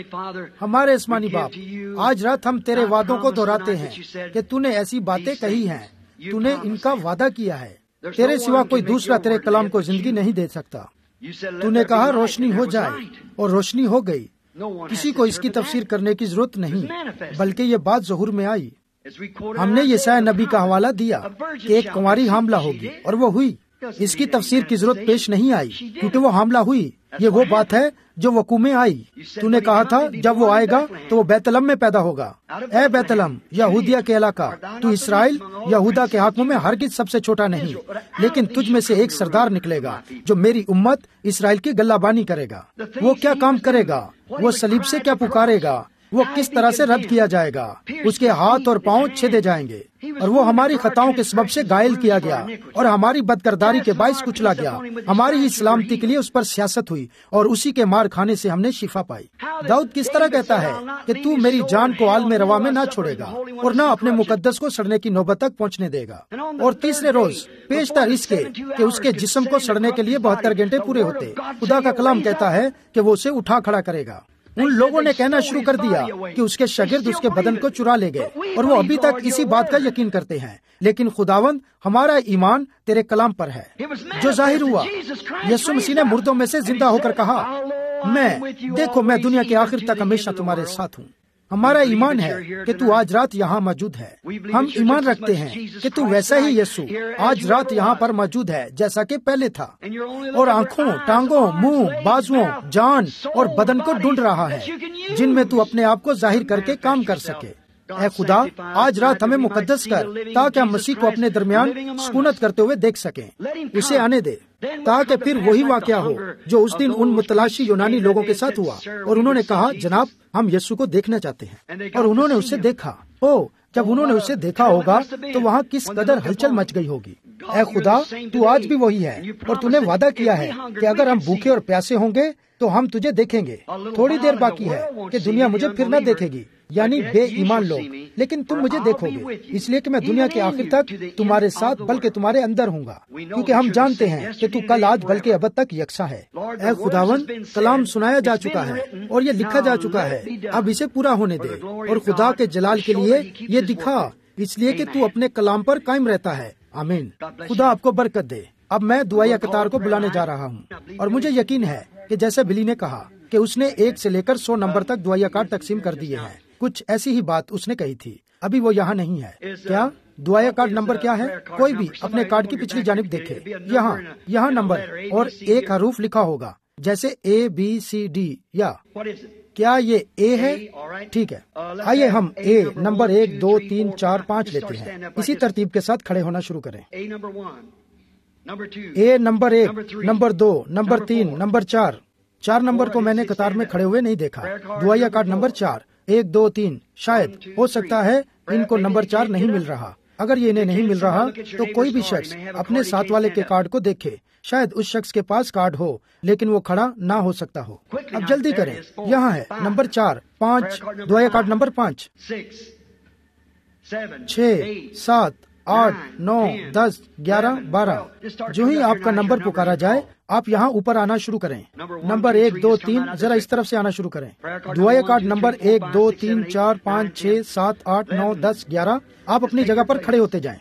ہمارے آسمانی باپ، آج رات ہم تیرے وعدوں کو دہراتے ہیں کہ تو نے ایسی باتیں کہی ہیں، تو نے ان کا وعدہ کیا ہے۔ تیرے سوا کوئی دوسرا تیرے کلام کو زندگی نہیں دے سکتا۔ تو نے کہا روشنی ہو جائے، اور روشنی ہو گئی۔ کسی کو اس کی تفسیر کرنے کی ضرورت نہیں بلکہ یہ بات ظہور میں آئی۔ ہم نے یسایا نبی کا حوالہ دیا کہ ایک کنواری حاملہ ہوگی، اور وہ ہوئی۔ اس کی تفسیر کی ضرورت پیش نہیں آئی کیونکہ وہ حاملہ ہوئی۔ یہ وہ بات ہے جو وقوع میں آئی۔ تو نے کہا تھا جب وہ آئے گا تو وہ بیت لحم میں پیدا ہوگا۔ اے بیت لحم یہودیہ کے علاقہ، تو اسرائیل یہودا کے حاکموں میں ہرگز سب سے چھوٹا نہیں، لیکن تجھ میں سے ایک سردار نکلے گا جو میری امت اسرائیل کی گلہ بانی کرے گا۔ وہ کیا کام کرے گا؟ وہ صلیب سے کیا پکارے گا؟ وہ کس طرح سے رد کیا جائے گا، اس کے ہاتھ اور پاؤں چھیدے جائیں گے، اور وہ ہماری خطاؤں کے سبب سے گائل کیا گیا اور ہماری بدکرداری کے باعث کچلا گیا، ہماری ہی سلامتی کے لیے اس پر سیاست ہوئی اور اسی کے مار کھانے سے ہم نے شفا پائی۔ داؤد کس طرح کہتا ہے کہ تو میری جان کو عالم روا میں نہ چھوڑے گا اور نہ اپنے مقدس کو سڑنے کی نوبت تک پہنچنے دے گا، اور تیسرے روز پیشتر اس کے کہ اس کے جسم کو سڑنے کے لیے بہتر گھنٹے پورے ہوتے، خدا کا کلام کہتا ہے کہ وہ اسے اٹھا کھڑا کرے گا۔ ان لوگوں نے کہنا شروع کر دیا کہ اس کے شاگرد اس کے بدن کو چرا لے گئے، اور وہ ابھی تک اسی بات کا یقین کرتے ہیں، لیکن خداوند ہمارا ایمان تیرے کلام پر ہے جو ظاہر ہوا۔ یسوع مسیح نے مردوں میں سے زندہ ہو کر کہا، میں دیکھو میں دنیا کے آخر تک ہمیشہ تمہارے ساتھ ہوں۔ ہمارا ایمان ہے کہ تو آج رات یہاں موجود ہے۔ ہم ایمان رکھتے ہیں کہ تو ویسا ہی یسوع آج رات یہاں پر موجود ہے جیسا کہ پہلے تھا، اور آنکھوں، ٹانگوں، منہ، بازوؤں، جان اور بدن کو ڈھونڈ رہا ہے جن میں تو اپنے آپ کو ظاہر کر کے کام کر سکے۔ اے خدا، آج رات ہمیں مقدس کر تاکہ ہم مسیح کو اپنے درمیان سکونت کرتے ہوئے دیکھ سکیں۔ اسے آنے دے تاکہ پھر وہی واقعہ ہو جو اس دن ان متلاشی یونانی لوگوں کے ساتھ ہوا، اور انہوں نے کہا، جناب ہم یسوع کو دیکھنا چاہتے ہیں، اور انہوں نے اسے دیکھا۔ او جب انہوں نے اسے دیکھا ہوگا تو وہاں کس قدر ہلچل مچ گئی ہوگی۔ اے خدا، تو آج بھی وہی ہے، اور تو نے وعدہ کیا ہے کہ اگر ہم بھوکے اور پیاسے ہوں گے تو ہم تجھے دیکھیں گے۔ تھوڑی دیر باقی ہے کہ دنیا مجھے پھر نہ دیکھے گی، یعنی بے ایمان لوگ، لیکن تم مجھے دیکھو گے، اس لیے کہ میں دنیا کے آخر تک تمہارے ساتھ بلکہ تمہارے اندر ہوں گا، کیونکہ ہم جانتے ہیں کہ تو کل آج بلکہ ابد تک یکساں ہے۔ اے خداوند، کلام سنایا جا چکا ہے اور یہ لکھا جا چکا ہے، اب اسے پورا ہونے دے، اور خدا کے جلال کے لیے یہ دکھا، اس لیے کہ تو اپنے کلام پر قائم رہتا ہے۔ آمین۔ خدا آپ کو برکت دے۔ اب میں دعائیا قطار کو بلانے جا رہا ہوں، اور مجھے یقین ہے کہ جیسے بلی نے کہا کہ اس نے ایک سے لے کر سو نمبر تک دعائیا کارڈ تقسیم کر دیے ہیں، کچھ ایسی ہی بات اس نے کہی تھی۔ ابھی وہ یہاں نہیں ہے۔ کیا دعائیا کارڈ نمبر کیا ہے؟ کوئی بھی اپنے کارڈ کی پچھلی جانب دیکھے، یہاں یہاں نمبر اور ایک حروف لکھا ہوگا، جیسے اے بی سی ڈی، یا کیا یہ اے ہے؟ ٹھیک ہے، آئیے ہم اے نمبر ایک دو تین چار پانچ لیتے ہیں، اسی ترتیب کے ساتھ کھڑے ہونا شروع کریں۔ اے نمبر ایک، نمبر دو، نمبر تین، نمبر چار۔ چار نمبر کو میں نے قطار میں کھڑے ہوئے نہیں دیکھا۔ دعائیا کارڈ نمبر چار، ایک دو تین، شاید ہو سکتا ہے ان کو نمبر چار نہیں مل رہا۔ اگر یہ انہیں نہیں مل رہا تو کوئی بھی شخص اپنے ساتھ والے کے کارڈ کو دیکھے، شاید اس شخص کے پاس کارڈ ہو لیکن وہ کھڑا نہ ہو سکتا ہو۔ اب جلدی کریں، یہاں ہے نمبر چار، پانچ، دعائیا کارڈ نمبر پانچ، چھ، سات، آٹھ، نو، دس، گیارہ، بارہ۔ جو ہی آپ کا نمبر پکارا جائے آپ یہاں اوپر آنا شروع کریں۔ نمبر ایک دو تین، ذرا اس طرف سے آنا شروع کریں۔ دعائیا کارڈ نمبر ایک دو تین چار پانچ چھ سات آٹھ نو دس گیارہ، آپ اپنی جگہ پر کھڑے ہوتے جائیں۔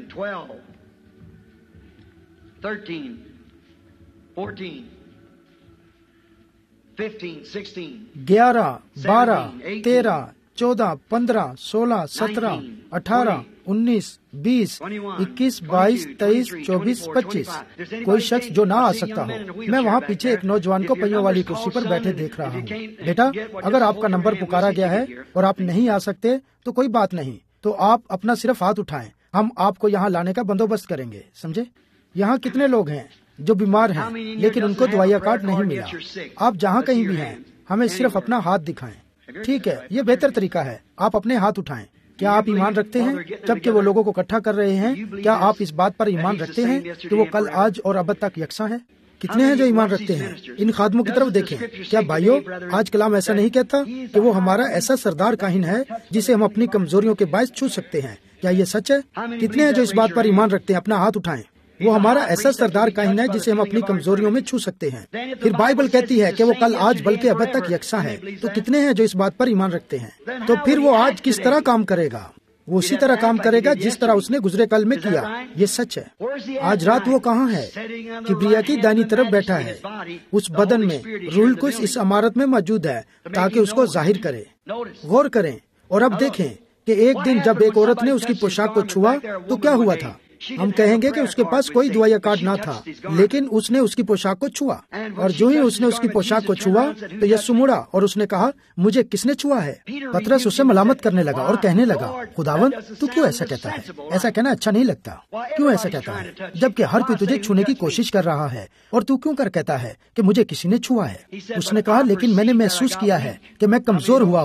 گیارہ، بارہ، تیرہ، چودہ، پندرہ، سولہ، سترہ، اٹھارہ، انیس، بیس، اکیس، بائیس، تیئیس، چوبیس، پچیس۔ کوئی شخص جو نہ آ سکتا ہو، میں وہاں پیچھے ایک نوجوان کو پہیوں والی کرسی پر بیٹھے دیکھ رہا ہوں۔ بیٹا، اگر آپ کا نمبر پکارا گیا ہے اور آپ نہیں آ سکتے تو کوئی بات نہیں، تو آپ اپنا صرف ہاتھ اٹھائیں، ہم آپ کو یہاں لانے کا بندوبست کریں گے، سمجھے؟ یہاں کتنے لوگ ہیں جو بیمار ہیں لیکن ان کو دعائیا کارڈ نہیں ملا؟ آپ جہاں کہیں بھی ہیں ہمیں صرف اپنا ہاتھ دکھائیں۔ ٹھیک ہے، یہ بہتر طریقہ ہے، آپ اپنے ہاتھ اٹھائیں۔ کیا آپ ایمان رکھتے ہیں جبکہ وہ لوگوں کو اکٹھا کر رہے ہیں؟ کیا آپ اس بات پر ایمان رکھتے ہیں کہ وہ کل، آج اور ابد تک یکساں ہے؟ کتنے ہیں جو ایمان رکھتے ہیں؟ ان خادموں کی طرف دیکھیں۔ کیا بھائیو، آج کلام ایسا نہیں کہتا کہ وہ ہمارا ایسا سردار کاہن ہے جسے ہم اپنی کمزوریوں کے باعث چھو سکتے ہیں؟ کیا یہ سچ ہے؟ کتنے ہیں جو اس بات پر ایمان رکھتے ہیں؟ اپنا ہاتھ اٹھائیں۔ وہ ہمارا ایسا سردار کاہن ہے جسے ہم اپنی کمزوریوں میں چھو سکتے ہیں۔ پھر بائبل کہتی ہے کہ وہ کل، آج بلکہ ابد تک یکساں ہے۔ تو کتنے ہیں جو اس بات پر ایمان رکھتے ہیں؟ تو پھر وہ آج کس طرح کام کرے گا؟ وہ اسی طرح کام کرے گا جس طرح اس نے گزرے کل میں کیا۔ یہ سچ ہے۔ آج رات وہ کہاں ہے؟ کبریا کی دائنی طرف بیٹھا ہے، اس بدن میں۔ روح القدس اس عمارت میں موجود ہے تاکہ اس کو ظاہر کرے۔ غور کریں اور اب دیکھیں کہ ایک دن جب ایک عورت نے اس کی پوشاک کو چھوا تو کیا ہوا تھا؟ ہم کہیں گے کہ اس کے پاس کوئی دعائیا کارڈ نہ تھا، لیکن اس نے اس کی پوشاک کو چھوا، اور جو ہی اس نے اس کی پوشاک کو چھوا تو یسوع مڑا اور اس نے کہا، مجھے کس نے چھوا ہے؟ پترس اسے ملامت کرنے لگا اور کہنے لگا، خداوند تو کیوں ایسا کہتا ہے؟ ایسا کہنا اچھا نہیں لگتا۔ کیوں ایسا کہتا ہے جبکہ ہر کوئی تجھے چھونے کی کوشش کر رہا ہے، اور تو کیوں کر کہتا ہے کہ مجھے کسی نے چھوا ہے؟ اس نے کہا، لیکن میں نے محسوس کیا ہے کہ میں کمزور ہوا ہوں،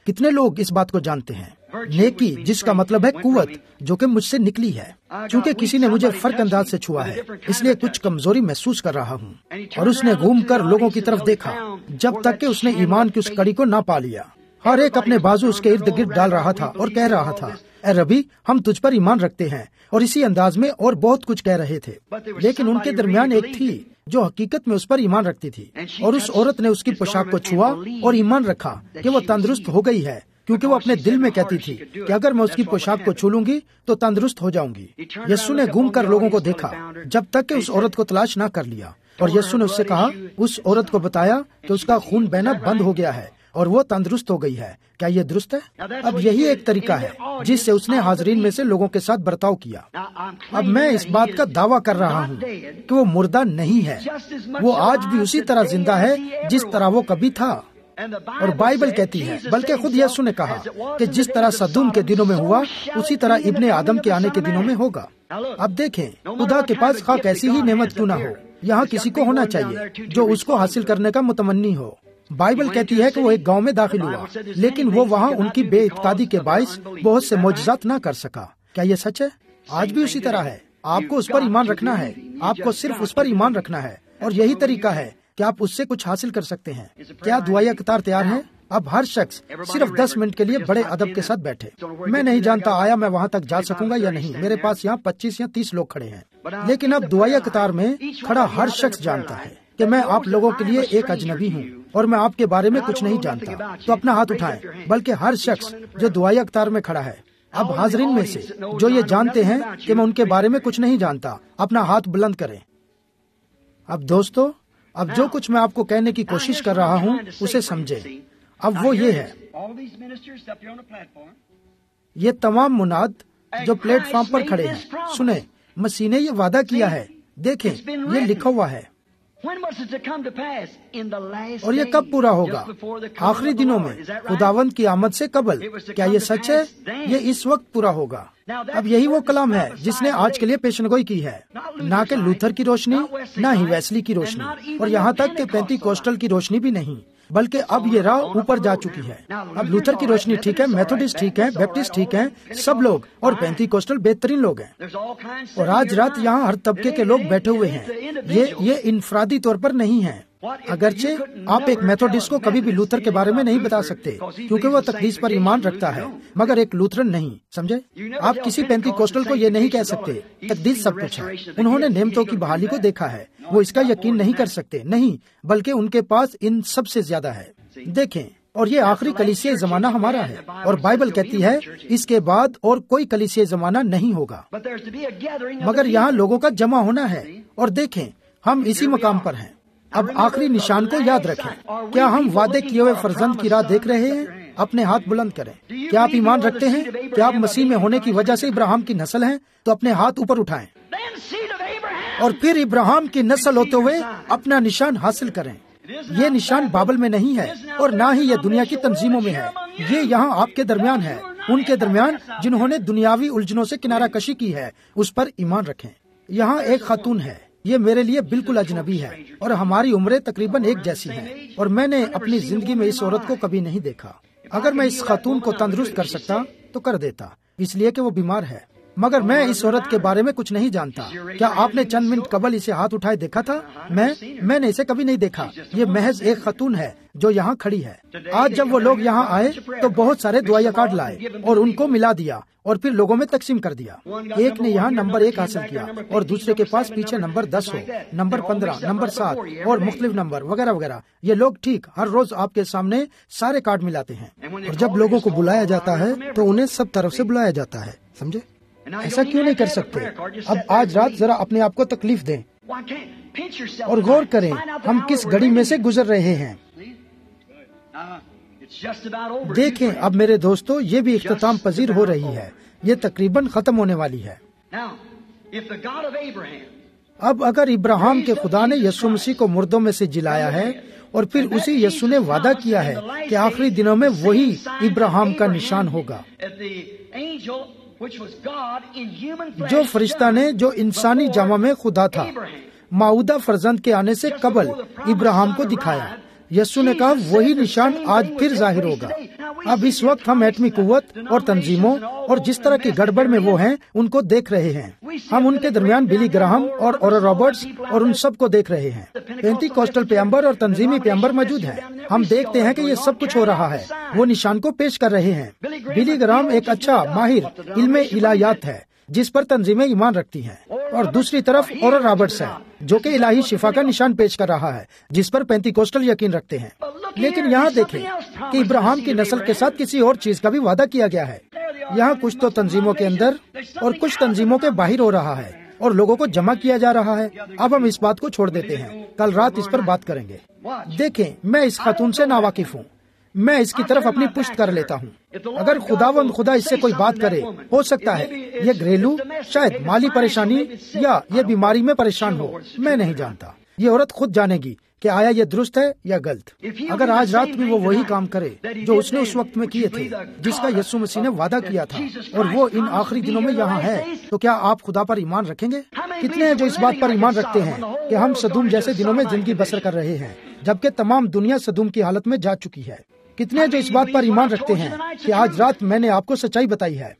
کتنے لوگ اس بات کو جانتے ہیں؟ نیکی جس کا مطلب ہے قوت جو کہ مجھ سے نکلی ہے، چونکہ کسی نے مجھے فرق انداز سے چھوا ہے اس لیے کچھ کمزوری محسوس کر رہا ہوں۔ اور اس نے گھوم کر لوگوں کی طرف دیکھا جب تک کہ اس نے ایمان کی اس کڑی کو نہ پا لیا۔ ہر ایک اپنے بازو اس کے ارد گرد ڈال رہا تھا اور کہہ رہا تھا، اے ربی، ہم تجھ پر ایمان رکھتے ہیں، اور اسی انداز میں اور بہت کچھ کہہ رہے تھے۔ لیکن ان کے درمیان ایک تھی جو حقیقت میں اس پر ایمان رکھتی تھی، اور اس عورت نے اس کی پوشاک کو چھوا اور ایمان رکھا کہ وہ تندرست ہو گئی ہے، کیونکہ وہ اپنے دل میں کہتی تھی کہ اگر میں اس کی پوشاک کو چھو لوں گی تو تندرست ہو جاؤں گی۔ یسوع نے گھوم کر لوگوں کو دیکھا جب تک کہ اس عورت کو تلاش نہ کر لیا، اور یسوع نے اس سے کہا، اس عورت کو بتایا کہ اس کا خون بہنا بند ہو گیا ہے اور وہ تندرست ہو گئی ہے۔ کیا یہ درست ہے؟ اب یہی ایک طریقہ ہے جس سے اس نے حاضرین میں سے لوگوں کے ساتھ برتاؤ کیا۔ اب میں اس بات کا دعویٰ کر رہا ہوں کہ وہ مردہ نہیں ہے، وہ آج بھی اسی طرح زندہ ہے جس طرح وہ کبھی تھا۔ اور بائبل کہتی ہے، بلکہ خود یسوع نے کہا کہ جس طرح صدوم کے دنوں میں ہوا اسی طرح ابن آدم کے آنے کے دنوں میں ہوگا۔ اب دیکھیں، خدا کے پاس خواہ کیسی ہی نعمت کیوں نہ ہو، یہاں کسی کو ہونا چاہیے جو اس کو حاصل کرنے کا متمنی ہو۔ بائبل کہتی ہے کہ وہ ایک گاؤں میں داخل ہوا، لیکن وہ وہاں ان کی بے اعتقادی کے باعث بہت سے معجزات نہ کر سکا۔ کیا یہ سچ ہے؟ آج بھی اسی طرح ہے، آپ کو اس پر ایمان رکھنا ہے، آپ کو صرف اس پر ایمان رکھنا ہے، اور یہی طریقہ ہے کہ آپ اس سے کچھ حاصل کر سکتے ہیں۔ کیا دعائیہ قطار تیار ہے؟ اب ہر شخص صرف دس منٹ کے لیے بڑے ادب کے ساتھ بیٹھے۔ میں نہیں جانتا آیا میں وہاں تک جا سکوں گا یا نہیں، میرے پاس یہاں پچیس یا تیس لوگ کھڑے ہیں، لیکن اب دعائیہ قطار میں کھڑا ہر شخص جانتا ہے کہ میں آپ لوگوں کے لیے ایک اجنبی ہوں اور میں آپ کے بارے میں کچھ نہیں جانتا، تو اپنا ہاتھ اٹھائیں، بلکہ ہر شخص جو دعائیہ قطار میں کھڑا ہے۔ اب حاضرین میں سے جو یہ جانتے ہیں کہ میں ان کے بارے میں کچھ نہیں جانتا، اپنا ہاتھ بلند کریں۔ اب دوستو، اب جو کچھ میں آپ کو کہنے کی کوشش کر رہا ہوں اسے سمجھیں۔ اب وہ یہ ہے، یہ تمام مناد جو پلیٹ فارم پر کھڑے ہیں، سنیں، مسیح نے یہ وعدہ کیا ہے، دیکھیں یہ لکھا ہوا ہے، اور یہ کب پورا ہوگا؟ آخری دنوں میں، خداوند کی آمد سے قبل۔ کیا یہ سچ ہے؟ یہ اس وقت پورا ہوگا۔ اب یہی وہ کلام ہے جس نے آج کے لیے پیشنگوئی کی ہے، نہ کہ لوتھر کی روشنی، نہ ہی ویسلی کی روشنی، اور یہاں تک کہ پینتی کوسٹل کی روشنی بھی نہیں، بلکہ اب یہ راہ اوپر جا چکی ہے۔ اب لوتھر کی روشنی ٹھیک ہے، میتھوڈسٹ ٹھیک ہے، بیپٹسٹ ٹھیک ہے، سب لوگ، اور پینتی کوسٹل بہترین لوگ ہیں، اور آج رات یہاں ہر طبقے کے لوگ بیٹھے ہوئے ہیں۔ یہ یہ انفرادی طور پر نہیں ہے، اگرچہ آپ ایک میتھوڈسٹ کو کبھی بھی لوتھر کے بارے میں نہیں بتا سکتے کیونکہ وہ تقدیس پر ایمان رکھتا ہے، مگر ایک لوتھرن نہیں، سمجھے؟ آپ کسی پینتی کوسٹل کو یہ نہیں کہہ سکتے تقدیس سب کچھ ہے، انہوں نے نعمتوں کی بحالی کو دیکھا ہے، وہ اس کا یقین نہیں کر سکتے، نہیں، بلکہ ان کے پاس ان سب سے زیادہ ہے۔ دیکھیں، اور یہ آخری کلیسیائی زمانہ ہمارا ہے، اور بائبل کہتی ہے اس کے بعد اور کوئی کلیسیائی زمانہ نہیں ہوگا، مگر یہاں لوگوں کا جمع ہونا ہے۔ اور دیکھیں، ہم اسی مقام پر ہیں۔ اب آخری نشان کو یاد رکھیں، کیا ہم وعدے کیے ہوئے فرزند کی راہ دیکھ رہے ہیں؟ اپنے ہاتھ بلند کریں۔ کیا آپ ایمان رکھتے ہیں کہ آپ مسیح میں ہونے کی وجہ سے ابراہیم کی نسل ہیں؟ تو اپنے ہاتھ اوپر اٹھائیں، اور پھر ابراہیم کی نسل ہوتے ہوئے اپنا نشان حاصل کریں۔ یہ نشان بابل میں نہیں ہے، اور نہ ہی یہ دنیا کی تنظیموں میں ہے، یہ یہاں آپ کے درمیان ہے، ان کے درمیان جنہوں نے دنیاوی الجھنوں سے کنارہ کشی کی ہے، اس پر ایمان رکھیں۔ یہاں ایک خاتون ہے، یہ میرے لیے بالکل اجنبی ہے، اور ہماری عمریں تقریباً ایک جیسی ہیں، اور میں نے اپنی زندگی میں اس عورت کو کبھی نہیں دیکھا۔ اگر میں اس خاتون کو تندرست کر سکتا تو کر دیتا، اس لیے کہ وہ بیمار ہے، مگر میں اس عورت کے بارے میں کچھ نہیں جانتا۔ کیا آپ نے چند منٹ قبل اسے ہاتھ اٹھائے دیکھا تھا؟ میں میں نے اسے کبھی نہیں دیکھا۔ یہ محض ایک خاتون ہے جو یہاں کھڑی ہے۔ آج جب وہ لوگ یہاں آئے تو بہت سارے دعائیہ کارڈ لائے اور ان کو ملا دیا اور پھر لوگوں میں تقسیم کر دیا۔ ایک نے یہاں نمبر ایک حاصل کیا اور دوسرے کے پاس پیچھے نمبر دس ہو، نمبر پندرہ، نمبر سات اور مختلف نمبر وغیرہ وغیرہ۔ یہ لوگ ٹھیک ہر روز آپ کے سامنے سارے کارڈ ملاتے ہیں، اور جب لوگوں کو بلایا جاتا ہے تو انہیں سب طرف سے بلایا جاتا ہے، سمجھے؟ ایسا کیوں نہیں کر سکتے؟ اب آج رات ذرا اپنے آپ کو تکلیف دیں اور غور کریں ہم کس گھڑی میں سے گزر رہے ہیں۔ دیکھیں اب میرے دوستو، یہ بھی اختتام پذیر ہو رہی ہے، یہ تقریباً ختم ہونے والی ہے۔ اب اگر ابراہیم کے خدا نے یسوع مسیح کو مردوں میں سے جلایا ہے، اور پھر اسی یسوع نے وعدہ کیا ہے کہ آخری دنوں میں وہی ابراہیم کا نشان ہوگا، جو فرشتہ نے جو انسانی جامہ میں خدا تھا معودہ فرزند کے آنے سے قبل ابراہیم کو دکھایا، یسوع نے کہا وہی نشان آج پھر ظاہر ہوگا۔ اب اس وقت ہم ایٹمی قوت اور تنظیموں اور جس طرح کی گڑبڑ میں وہ ہیں ان کو دیکھ رہے ہیں. ہم ان کے درمیان بلی گراہم اور اورل رابرٹس اور ان سب کو دیکھ رہے ہیں. پینتی کوسٹل پیغمبر اور تنظیمی پیغمبر موجود ہیں. ہم دیکھتے ہیں کہ یہ سب کچھ ہو رہا ہے. وہ نشان کو پیش کر رہے ہیں. بلی گراہم ایک اچھا ماہر علم الہیات ہے جس پر تنظیمیں ایمان رکھتی ہیں، اور دوسری طرف اورل رابرٹس ہے جو کہ الہی شفا کا نشان پیش کر رہا ہے جس پر پینتی کوسٹل یقین رکھتے ہیں. لیکن یہاں دیکھیں کہ ابراہیم کی نسل کے ساتھ کسی اور چیز کا بھی وعدہ کیا گیا ہے. یہاں کچھ تو تنظیموں کے اندر اور کچھ تنظیموں کے باہر ہو رہا ہے اور لوگوں کو جمع کیا جا رہا ہے. اب ہم اس بات کو چھوڑ دیتے ہیں، کل رات اس پر بات کریں گے. دیکھیں، میں اس خاتون سے ناواقف ہوں. میں اس کی طرف اپنی پشت کر لیتا ہوں. اگر خداوند خدا اس سے کوئی بات کرے، ہو سکتا ہے یہ گھریلو، شاید مالی پریشانی یا یہ بیماری میں پریشان ہو، میں نہیں جانتا. یہ عورت خود جانے گی کہ آیا یہ درست ہے یا غلط. اگر آج رات بھی وہ وہی کام کرے جو اس نے اس وقت میں کیے تھے جس کا یسوع مسیح نے وعدہ کیا تھا، اور وہ ان آخری دنوں میں یہاں ہے، تو کیا آپ خدا پر ایمان رکھیں گے؟ کتنے ہیں جو اس بات پر ایمان رکھتے ہیں کہ ہم سدوم جیسے دنوں میں زندگی بسر کر رہے ہیں جبکہ تمام دنیا سدوم کی حالت میں جا چکی ہے؟ کتنے جو اس بات پر ایمان رکھتے ہیں کہ آج رات میں نے آپ کو سچائی بتائی ہے؟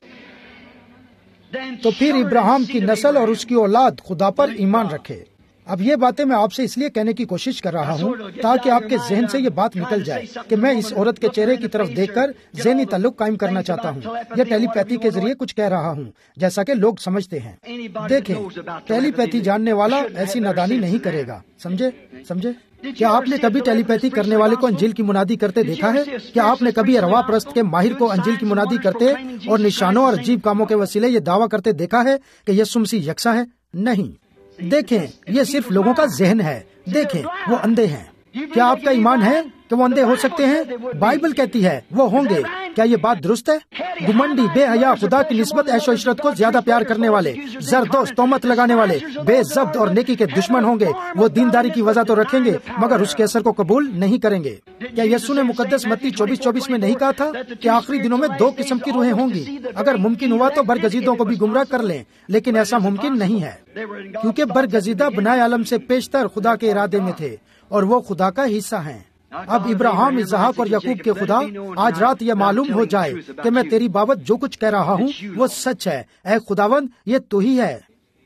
تو پھر ابراہیم کی نسل اور اس کی اولاد خدا پر ایمان رکھے. اب یہ باتیں میں آپ سے اس لیے کہنے کی کوشش کر رہا ہوں تاکہ آپ کے ذہن سے یہ بات نکل جائے کہ میں اس عورت کے چہرے کی طرف دیکھ کر ذہنی تعلق قائم کرنا چاہتا ہوں. یہ ٹیلی پیتھی کے ذریعے کچھ کہہ رہا ہوں جیسا کہ لوگ سمجھتے ہیں. دیکھیں، ٹیلی پیتھی جاننے والا ایسی نادانی نہیں کرے گا. سمجھے سمجھے کیا آپ نے کبھی ٹیلی پیتھی کرنے والے کو انجیل کی منادی کرتے دیکھا ہے؟ کیا آپ نے کبھی اروا پرست کے ماہر کو انجیل کی منادی کرتے اور نشانوں اور عجیب کاموں کے وسیلے یہ دعویٰ کرتے دیکھا ہے کہ یسوع مسیح یکساں ہے؟ نہیں. دیکھیں، یہ صرف لوگوں کا ذہن ہے. دیکھیں، وہ اندھے ہیں. کیا آپ کا ایمان ہے کہ وہ اندھے ہو سکتے ہیں؟ بائبل کہتی ہے وہ ہوں گے. کیا یہ بات درست ہے؟ گمنڈی، بے حیا، خدا کی نسبت عیش و عشرت کو زیادہ پیار کرنے والے، زردوست، تہمت لگانے والے، بے ضبط اور نیکی کے دشمن ہوں گے. وہ دینداری کی وجہ تو رکھیں گے مگر اس کے اثر کو قبول نہیں کریں گے. کیا یسوع نے مقدس متی چوبیس چوبیس میں نہیں کہا تھا کہ آخری دنوں میں دو قسم کی روحیں ہوں گی؟ اگر ممکن ہوا تو برگزیدوں کو بھی گمراہ کر لیں، لیکن ایسا ممکن نہیں ہے کیونکہ برگزیدہ بنائے عالم سے پیشتر خدا کے ارادے میں تھے اور وہ خدا کا حصہ ہیں. اب ابراہیم، اسحاق اور یعقوب کے خدا، آج رات یہ معلوم ہو جائے کہ میں تیری بابت جو کچھ کہہ رہا ہوں وہ سچ ہے. اے خداوند، یہ تو ہی ہے.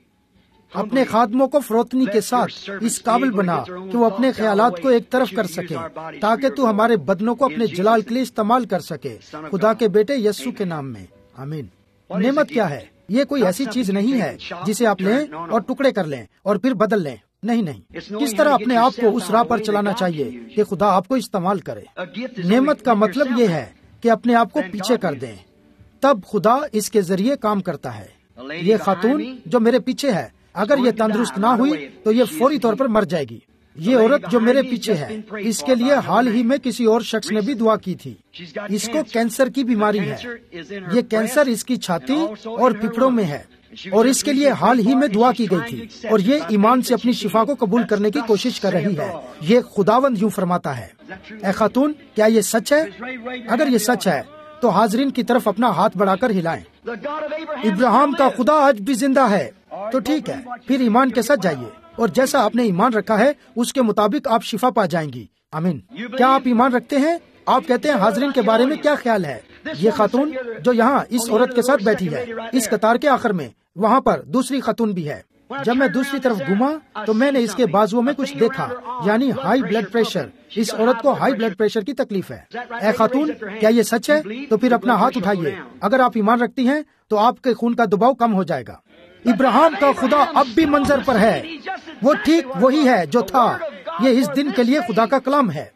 اپنے خادموں کو فروتنی کے ساتھ اس قابل بنا کہ وہ اپنے خیالات کو ایک طرف کر سکے تاکہ تو ہمارے بدنوں کو اپنے جلال کے لیے استعمال کر سکے، خدا کے بیٹے یسوع کے نام میں، آمین. نعمت کیا ہے؟ یہ کوئی ایسی چیز نہیں ہے جسے آپ لیں اور ٹکڑے کر لیں اور پھر بدل لیں. نہیں نہیں کس طرح اپنے آپ کو اس راہ پر چلانا چاہیے کہ خدا آپ کو استعمال کرے. نعمت کا مطلب یہ ہے کہ اپنے آپ کو پیچھے کر دیں، تب خدا اس کے ذریعے کام کرتا ہے. یہ خاتون جو میرے پیچھے ہے، اگر یہ تندرست نہ ہوئی تو یہ فوری طور پر مر جائے گی. یہ عورت جو میرے پیچھے ہے، اس کے لیے حال ہی میں کسی اور شخص نے بھی دعا کی تھی. اس کو کینسر کی بیماری ہے. یہ کینسر اس کی چھاتی اور پھیپھڑوں میں ہے اور اس کے لیے حال ہی میں دعا کی گئی تھی اور یہ ایمان سے اپنی شفا کو قبول کرنے کی کوشش کر رہی ہے. یہ خداوند یوں فرماتا ہے. اے خاتون، کیا یہ سچ ہے؟ اگر یہ سچ ہے تو حاضرین کی طرف اپنا ہاتھ بڑھا کر ہلائیں. ابراہیم کا خدا آج بھی زندہ ہے. تو ٹھیک ہے، پھر ایمان کے ساتھ جائیے اور جیسا آپ نے ایمان رکھا ہے اس کے مطابق آپ شفا پا جائیں گی. آمین. کیا آپ ایمان رکھتے ہیں؟ آپ کہتے ہیں حاضرین کے بارے میں کیا خیال ہے؟ یہ خاتون جو یہاں اس عورت کے ساتھ بیٹھی ہے، اس قطار کے آخر میں، وہاں پر دوسری خاتون بھی ہے. جب میں دوسری طرف گھوما تو میں نے اس کے بازوؤں میں کچھ دیکھا، یعنی ہائی بلڈ پریشر. اس عورت کو ہائی بلڈ پریشر کی تکلیف ہے. اے خاتون، کیا یہ سچ ہے؟ تو پھر اپنا ہاتھ اٹھائیے. اگر آپ ایمان رکھتی ہیں تو آپ کے خون کا دباؤ کم ہو جائے گا. ابراہیم کا خدا اب بھی منظر پر ہے. وہ ٹھیک وہی ہے جو تھا. یہ اس دن کے لیے خدا کا کلام ہے.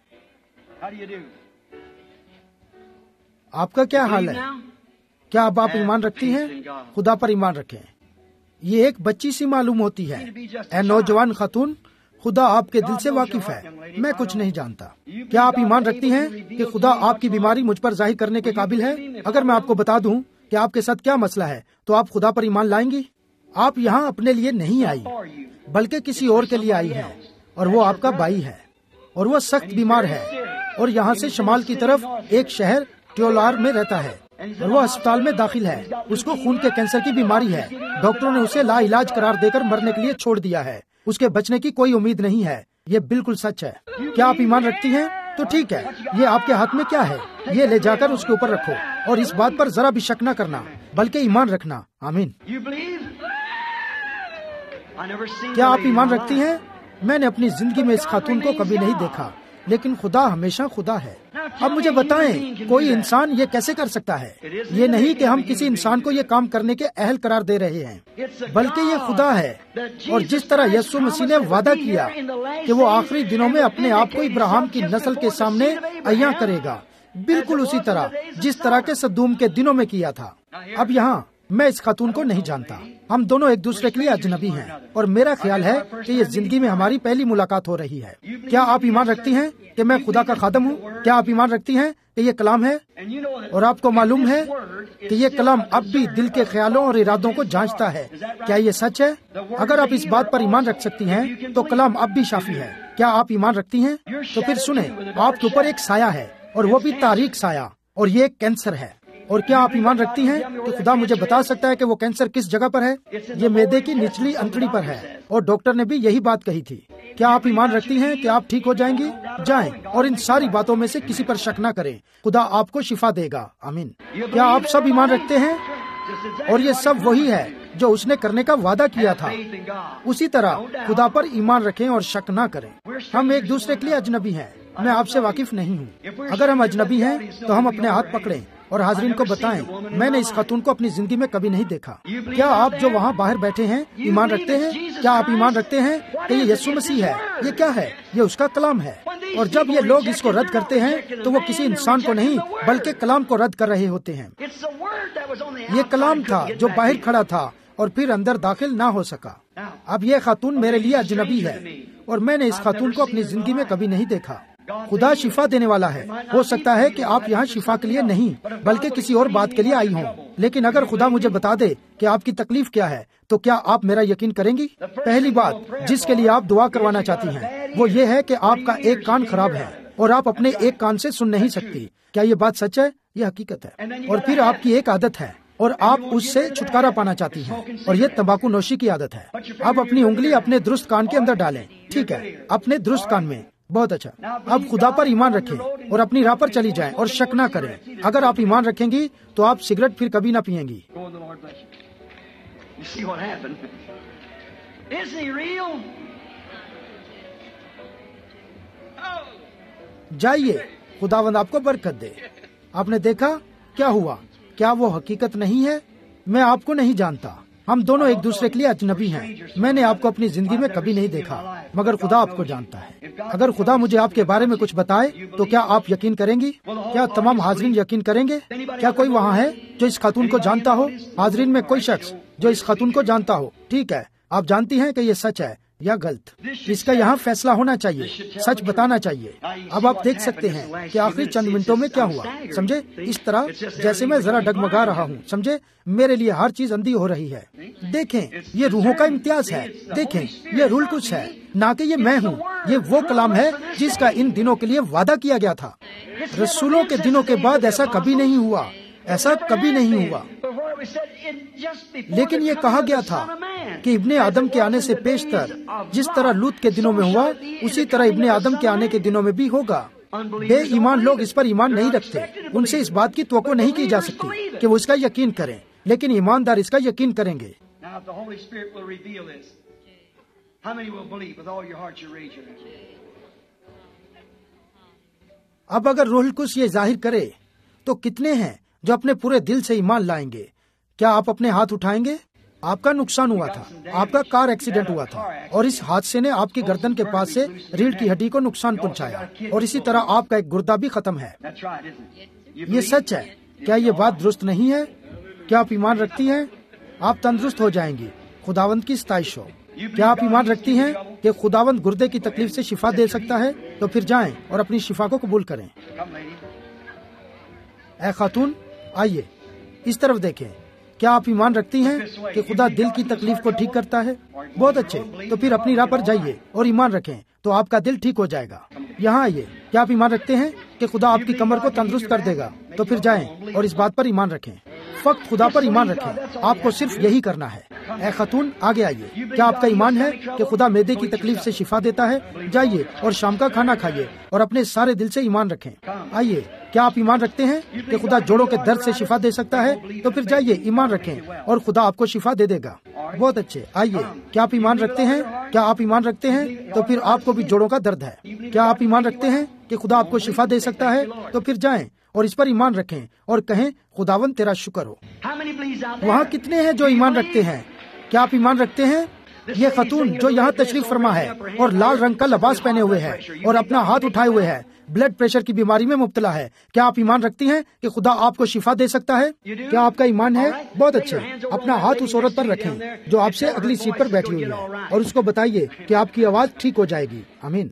آپ کا کیا حال ہے؟ کیا اب آپ ایمان رکھتی ہیں؟ خدا پر ایمان رکھیں. یہ ایک بچی سی معلوم ہوتی ہے. اے نوجوان خاتون، خدا آپ کے دل سے واقف ہے. میں کچھ نہیں جانتا. کیا آپ ایمان رکھتی ہیں کہ خدا آپ کی بیماری مجھ پر ظاہر کرنے کے قابل ہے؟ اگر میں آپ کو بتا دوں کہ آپ کے ساتھ کیا مسئلہ ہے تو آپ خدا پر ایمان لائیں گی. آپ یہاں اپنے لیے نہیں آئی بلکہ کسی اور کے لیے آئی ہے، اور وہ آپ کا بھائی ہے اور وہ سخت بیمار ہے اور یہاں سے شمال کی طرف ایک شہر ٹیولار میں رہتا ہے اور وہ اسپتال میں داخل ہے. اس کو خون کے کینسر کی بیماری ہے. ڈاکٹروں نے اسے لا علاج قرار دے کر مرنے کے لیے چھوڑ دیا ہے. اس کے بچنے کی کوئی امید نہیں ہے. یہ بالکل سچ ہے. کیا آپ ایمان رکھتی ہیں تو ٹھیک ہے، یہ آپ کے ہاتھ میں کیا ہے؟ یہ لے جا کر اس کے اوپر رکھو اور اس بات پر ذرا بھی شک نہ کرنا بلکہ ایمان رکھنا۔ آمین۔ کیا آپ ایمان رکھتی ہیں؟ میں نے اپنی زندگی میں اس خاتون کو کبھی نہیں دیکھا، لیکن خدا ہمیشہ خدا ہے۔ اب مجھے بتائیں، کوئی انسان یہ کیسے کر سکتا ہے؟ یہ نہیں کہ ہم کسی انسان کو یہ کام کرنے کے اہل قرار دے رہے ہیں، بلکہ یہ خدا ہے۔ اور جس طرح یسوع مسیح نے وعدہ کیا کہ وہ آخری دنوں میں اپنے آپ کو ابراہیم کی نسل کے سامنے عیاں کرے گا، بالکل اسی طرح جس طرح کے سدوم کے دنوں میں کیا تھا۔ اب یہاں میں اس خاتون کو نہیں جانتا، ہم دونوں ایک دوسرے کے لیے اجنبی ہیں، اور میرا خیال ہے کہ یہ زندگی میں ہماری پہلی ملاقات ہو رہی ہے۔ کیا آپ ایمان رکھتی ہیں کہ میں خدا کا خادم ہوں؟ کیا آپ ایمان رکھتی ہیں کہ یہ کلام ہے؟ اور آپ کو معلوم ہے کہ یہ کلام اب بھی دل کے خیالوں اور ارادوں کو جانچتا ہے۔ کیا یہ سچ ہے؟ اگر آپ اس بات پر ایمان رکھ سکتی ہیں تو کلام اب بھی شافی ہے۔ کیا آپ ایمان رکھتی ہیں؟ تو پھر سنیں، آپ کے اوپر ایک سایہ ہے، اور وہ بھی تاریک سایہ، اور یہ ایک کینسر ہے۔ اور کیا آپ ایمان رکھتی ہیں کہ خدا مجھے بتا سکتا ہے کہ وہ کینسر کس جگہ پر ہے؟ یہ معدے کی نچلی انتڑی پر ہے، اور ڈاکٹر نے بھی یہی بات کہی تھی۔ کیا آپ ایمان رکھتی ہیں کہ آپ ٹھیک ہو جائیں گی؟ جائیں اور ان ساری باتوں میں سے کسی پر شک نہ کریں، خدا آپ کو شفا دے گا۔ آمین۔ کیا آپ سب ایمان رکھتے ہیں؟ اور یہ سب وہی ہے جو اس نے کرنے کا وعدہ کیا تھا۔ اسی طرح خدا پر ایمان رکھیں اور شک نہ کریں۔ ہم ایک دوسرے کے لیے اجنبی ہیں، میں آپ سے واقف نہیں ہوں۔ اگر ہم اجنبی ہیں تو ہم اپنے ہاتھ پکڑیں اور حاضرین کو بتائیں، میں نے اس خاتون کو اپنی زندگی میں کبھی نہیں دیکھا۔ کیا آپ جو وہاں باہر بیٹھے ہیں ایمان رکھتے ہیں؟ کیا آپ ایمان رکھتے ہیں کہ یہ یسوع مسیح ہے؟ یہ کیا ہے؟ یہ اس کا کلام ہے۔ اور جب یہ لوگ اس کو رد کرتے ہیں تو وہ کسی انسان کو نہیں بلکہ کلام کو رد کر رہے ہوتے ہیں۔ یہ کلام تھا جو باہر کھڑا تھا اور پھر اندر داخل نہ ہو سکا۔ اب یہ خاتون میرے لیے اجنبی ہے، اور میں نے اس خاتون کو اپنی زندگی میں کبھی نہیں دیکھا۔ خدا شفا دینے والا ہے۔ ہو سکتا ہے کہ آپ یہاں شفا کے لیے نہیں بلکہ کسی اور بات کے لیے آئی ہوں، لیکن اگر خدا مجھے بتا دے کہ آپ کی تکلیف کیا ہے تو کیا آپ میرا یقین کریں گی؟ پہلی بات جس کے لیے آپ دعا کروانا چاہتی ہیں وہ یہ ہے کہ آپ کا ایک کان خراب ہے اور آپ اپنے ایک کان سے سن نہیں سکتی۔ کیا یہ بات سچ ہے؟ یہ حقیقت ہے۔ اور پھر آپ کی ایک عادت ہے اور آپ اس سے چھٹکارا پانا چاہتی ہیں، اور یہ تمباکو نوشی کی عادت ہے۔ آپ اپنی انگلی اپنے درست کان کے اندر ڈالیں، ٹھیک ہے، اپنے درست کان میں۔ بہت اچھا۔ اب خدا پر ایمان رکھیں اور اپنی راہ پر چلی جائیں اور شک نہ کریں۔ اگر آپ ایمان رکھیں گی تو آپ سگریٹ پھر کبھی نہ پیئیں گی۔ جائیے، خداوند آپ کو برکت دے۔ آپ نے دیکھا کیا ہوا؟ کیا وہ حقیقت نہیں ہے؟ میں آپ کو نہیں جانتا، ہم دونوں ایک دوسرے کے لیے اجنبی ہیں۔ میں نے آپ کو اپنی زندگی میں کبھی نہیں دیکھا، مگر خدا آپ کو جانتا ہے۔ اگر خدا مجھے آپ کے بارے میں کچھ بتائے تو کیا آپ یقین کریں گی؟ کیا تمام حاضرین یقین کریں گے؟ کیا کوئی وہاں ہے جو اس خاتون کو جانتا ہو؟ حاضرین میں کوئی شخص جو اس خاتون کو جانتا ہو؟ ٹھیک ہے، آپ جانتی ہیں کہ یہ سچ ہے یا غلط؟ اس کا یہاں فیصلہ ہونا چاہیے، سچ بتانا چاہیے۔ اب آپ دیکھ سکتے ہیں کہ آخری چند منٹوں میں کیا ہوا، سمجھے؟ اس طرح جیسے میں ذرا ڈگمگا رہا ہوں، سمجھے؟ میرے لیے ہر چیز اندھی ہو رہی ہے۔ دیکھیں، یہ روحوں کا امتیاز ہے۔ دیکھیں، یہ رول کچھ ہے، نہ کہ یہ میں ہوں۔ یہ وہ کلام ہے جس کا ان دنوں کے لیے وعدہ کیا گیا تھا۔ رسولوں کے دنوں کے بعد ایسا کبھی نہیں ہوا، ایسا کبھی نہیں ہوا۔ لیکن یہ کہا گیا تھا کہ ابن آدم کے آنے سے پیشتر جس طرح لوط کے دنوں میں ہوا، اسی طرح ابن آدم کے آنے کے دنوں میں بھی ہوگا۔ بے ایمان لوگ اس پر ایمان نہیں رکھتے، ان سے اس بات کی توقع نہیں کی جا سکتی کہ وہ اس کا یقین کریں، لیکن ایماندار اس کا یقین کریں گے۔ اب اگر روح القدس یہ ظاہر کرے تو کتنے ہیں جو اپنے پورے دل سے ایمان لائیں گے؟ کیا آپ اپنے ہاتھ اٹھائیں گے؟ آپ کا نقصان ہوا تھا، آپ کا کار ایکسیڈنٹ ہوا تھا، اور اس حادثے نے آپ کی گردن کے پاس سے ریڑھ کی ہڈی کو نقصان پہنچایا، اور اسی طرح آپ کا ایک گردہ بھی ختم ہے۔ یہ سچ ہے، کیا یہ بات درست نہیں ہے؟ کیا آپ ایمان رکھتی ہیں؟ آپ تندرست ہو جائیں گی۔ خداوند کی ستائش ہو۔ کیا آپ ایمان رکھتی ہیں کہ خداوند گردے کی تکلیف سے شفا دے سکتا ہے؟ تو پھر جائیں اور اپنی شفا کو قبول کریں۔ اے خاتون، آئیے اس طرف دیکھیں۔ کیا آپ ایمان رکھتی ہیں کہ خدا دل کی تکلیف کو ٹھیک کرتا ہے؟ بہت اچھے، تو پھر اپنی راہ پر جائیے اور ایمان رکھیں تو آپ کا دل ٹھیک ہو جائے گا۔ یہاں آئیے۔ کیا آپ ایمان رکھتے ہیں کہ خدا آپ کی کمر کو تندرست کر دے گا؟ تو پھر جائیں اور اس بات پر ایمان رکھیں۔ فقط خدا پر ایمان رکھیں، آپ کو صرف یہی کرنا ہے۔ اے خاتون آگے آئیے. کیا آپ کا ایمان ہے کہ خدا معدے کی تکلیف سے شفا دیتا ہے؟ جائیے اور شام کا کھانا کھائیے اور اپنے سارے دل سے ایمان رکھیں. آئیے. کیا آپ ایمان رکھتے ہیں کہ خدا جوڑوں کے درد سے شفا دے سکتا ہے؟ تو پھر جائیے ایمان رکھیں اور خدا آپ کو شفا دے دے گا. بہت اچھے. آئیے. کیا آپ ایمان رکھتے ہیں؟ کیا آپ ایمان رکھتے ہیں تو پھر آپ کو بھی جوڑوں کا درد ہے. کیا آپ ایمان رکھتے ہیں کہ خدا آپ کو شفا دے سکتا ہے؟ تو پھر جائیں اور اس پر ایمان رکھیں اور کہیں خداون تیرا شکر ہو. وہاں کتنے ہیں جو ایمان رکھتے ہیں؟ کیا آپ ایمان رکھتے ہیں؟ یہ خاتون جو یہاں تشریف فرما ہے اور لال رنگ کا لباس پہنے ہوئے ہے اور اپنا ہاتھ اٹھائے ہوئے ہے، بلڈ پریشر کی بیماری میں مبتلا ہے. کیا آپ ایمان رکھتی ہیں کہ خدا آپ کو شفا دے سکتا ہے؟ کیا آپ کا ایمان ہے؟ بہت اچھا. اپنا ہاتھ اس عورت پر رکھیں جو آپ سے اگلی سیٹ پر بیٹھی ہوئی ہے اور اس کو بتائیے کہ آپ کی آواز ٹھیک ہو جائے گی. آمین.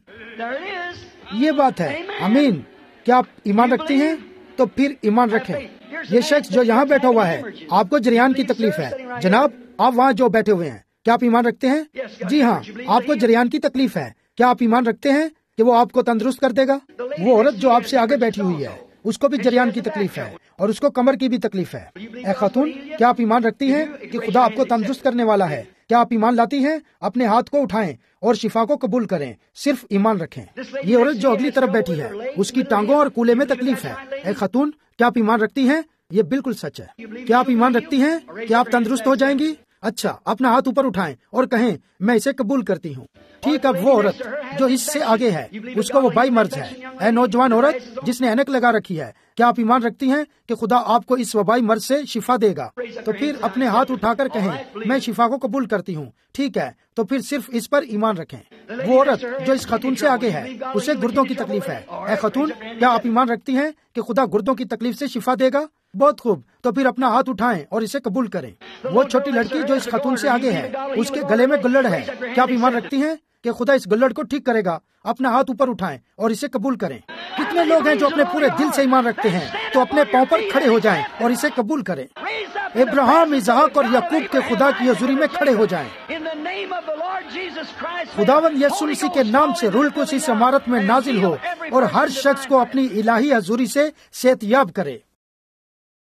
یہ بات ہے. آمین. کیا آپ ایمان رکھتی ہیں؟ تو پھر ایمان رکھیں. یہ شخص جو یہاں بیٹھا ہوا ہے، آپ کو جریان کی تکلیف ہے. جناب آپ وہاں جو بیٹھے ہوئے ہیں، کیا آپ ایمان رکھتے ہیں؟ جی ہاں، آپ کو جریان کی تکلیف ہے. کیا آپ ایمان رکھتے ہیں کہ وہ آپ کو تندرست کر دے گا؟ وہ عورت جو آپ سے آگے بیٹھی ہوئی ہے، اس کو بھی جریان کی تکلیف ہے اور اس کو کمر کی بھی تکلیف ہے. اے خاتون، کیا آپ ایمان رکھتی ہیں کہ خدا آپ کو تندرست کرنے والا ہے؟ کیا آپ ایمان لاتی ہیں؟ اپنے ہاتھ کو اٹھائیں اور شفا کو قبول کریں. صرف ایمان رکھیں. یہ عورت جو اگلی طرف بیٹھی ہے، اس کی ٹانگوں اور کولے میں تکلیف ہے. اے خاتون، کیا آپ ایمان رکھتی ہیں؟ یہ بالکل سچ ہے. کیا آپ ایمان رکھتی ہیں کہ آپ تندرست ہو جائیں گی؟ اچھا، اپنا ہاتھ اوپر اٹھائیں اور کہیں میں اسے قبول کرتی ہوں. ٹھیک. اب وہ عورت جو اس سے آگے ہے، اس کو وہ بائی مرض ہے. اے نوجوان عورت جس نے اینک لگا رکھی ہے، کیا آپ ایمان رکھتی ہیں کہ خدا آپ کو اس وبائی مرض سے شفا دے گا؟ تو پھر اپنے ہاتھ اٹھا کر کہیں میں شفا کو قبول کرتی ہوں. ٹھیک ہے، تو پھر صرف اس پر ایمان رکھیں. وہ عورت جو اس خاتون سے آگے ہے، اسے گردوں کی تکلیف ہے. اے خاتون، کیا آپ ایمان رکھتی ہیں کہ خدا گردوں کی تکلیف سے شفا دے گا؟ بہت خوب. تو پھر اپنا ہاتھ اٹھائیں اور اسے قبول کریں. وہ چھوٹی لڑکی جو اس خاتون سے آگے ہے، اس کے گلے میں گلڑ ہے. کیا آپ ایمان رکھتی ہیں کہ خدا اس گلڑ کو ٹھیک کرے گا؟ اپنا ہاتھ اوپر اٹھائیں اور اسے قبول کریں. کتنے لوگ ہیں جو اپنے پورے دل سے ایمان رکھتے ہیں؟ تو اپنے پاؤں پر کھڑے ہو جائیں اور اسے قبول کریں. ابراہیم، اسحاق اور یعقوب کے خدا کی حضوری میں کھڑے ہو جائیں. خداوند یسوع مسیح کے نام سے روح القدس اس عمارت میں نازل ہو اور ہر شخص کو اپنی الہی حضوری سے صحت یاب کرے.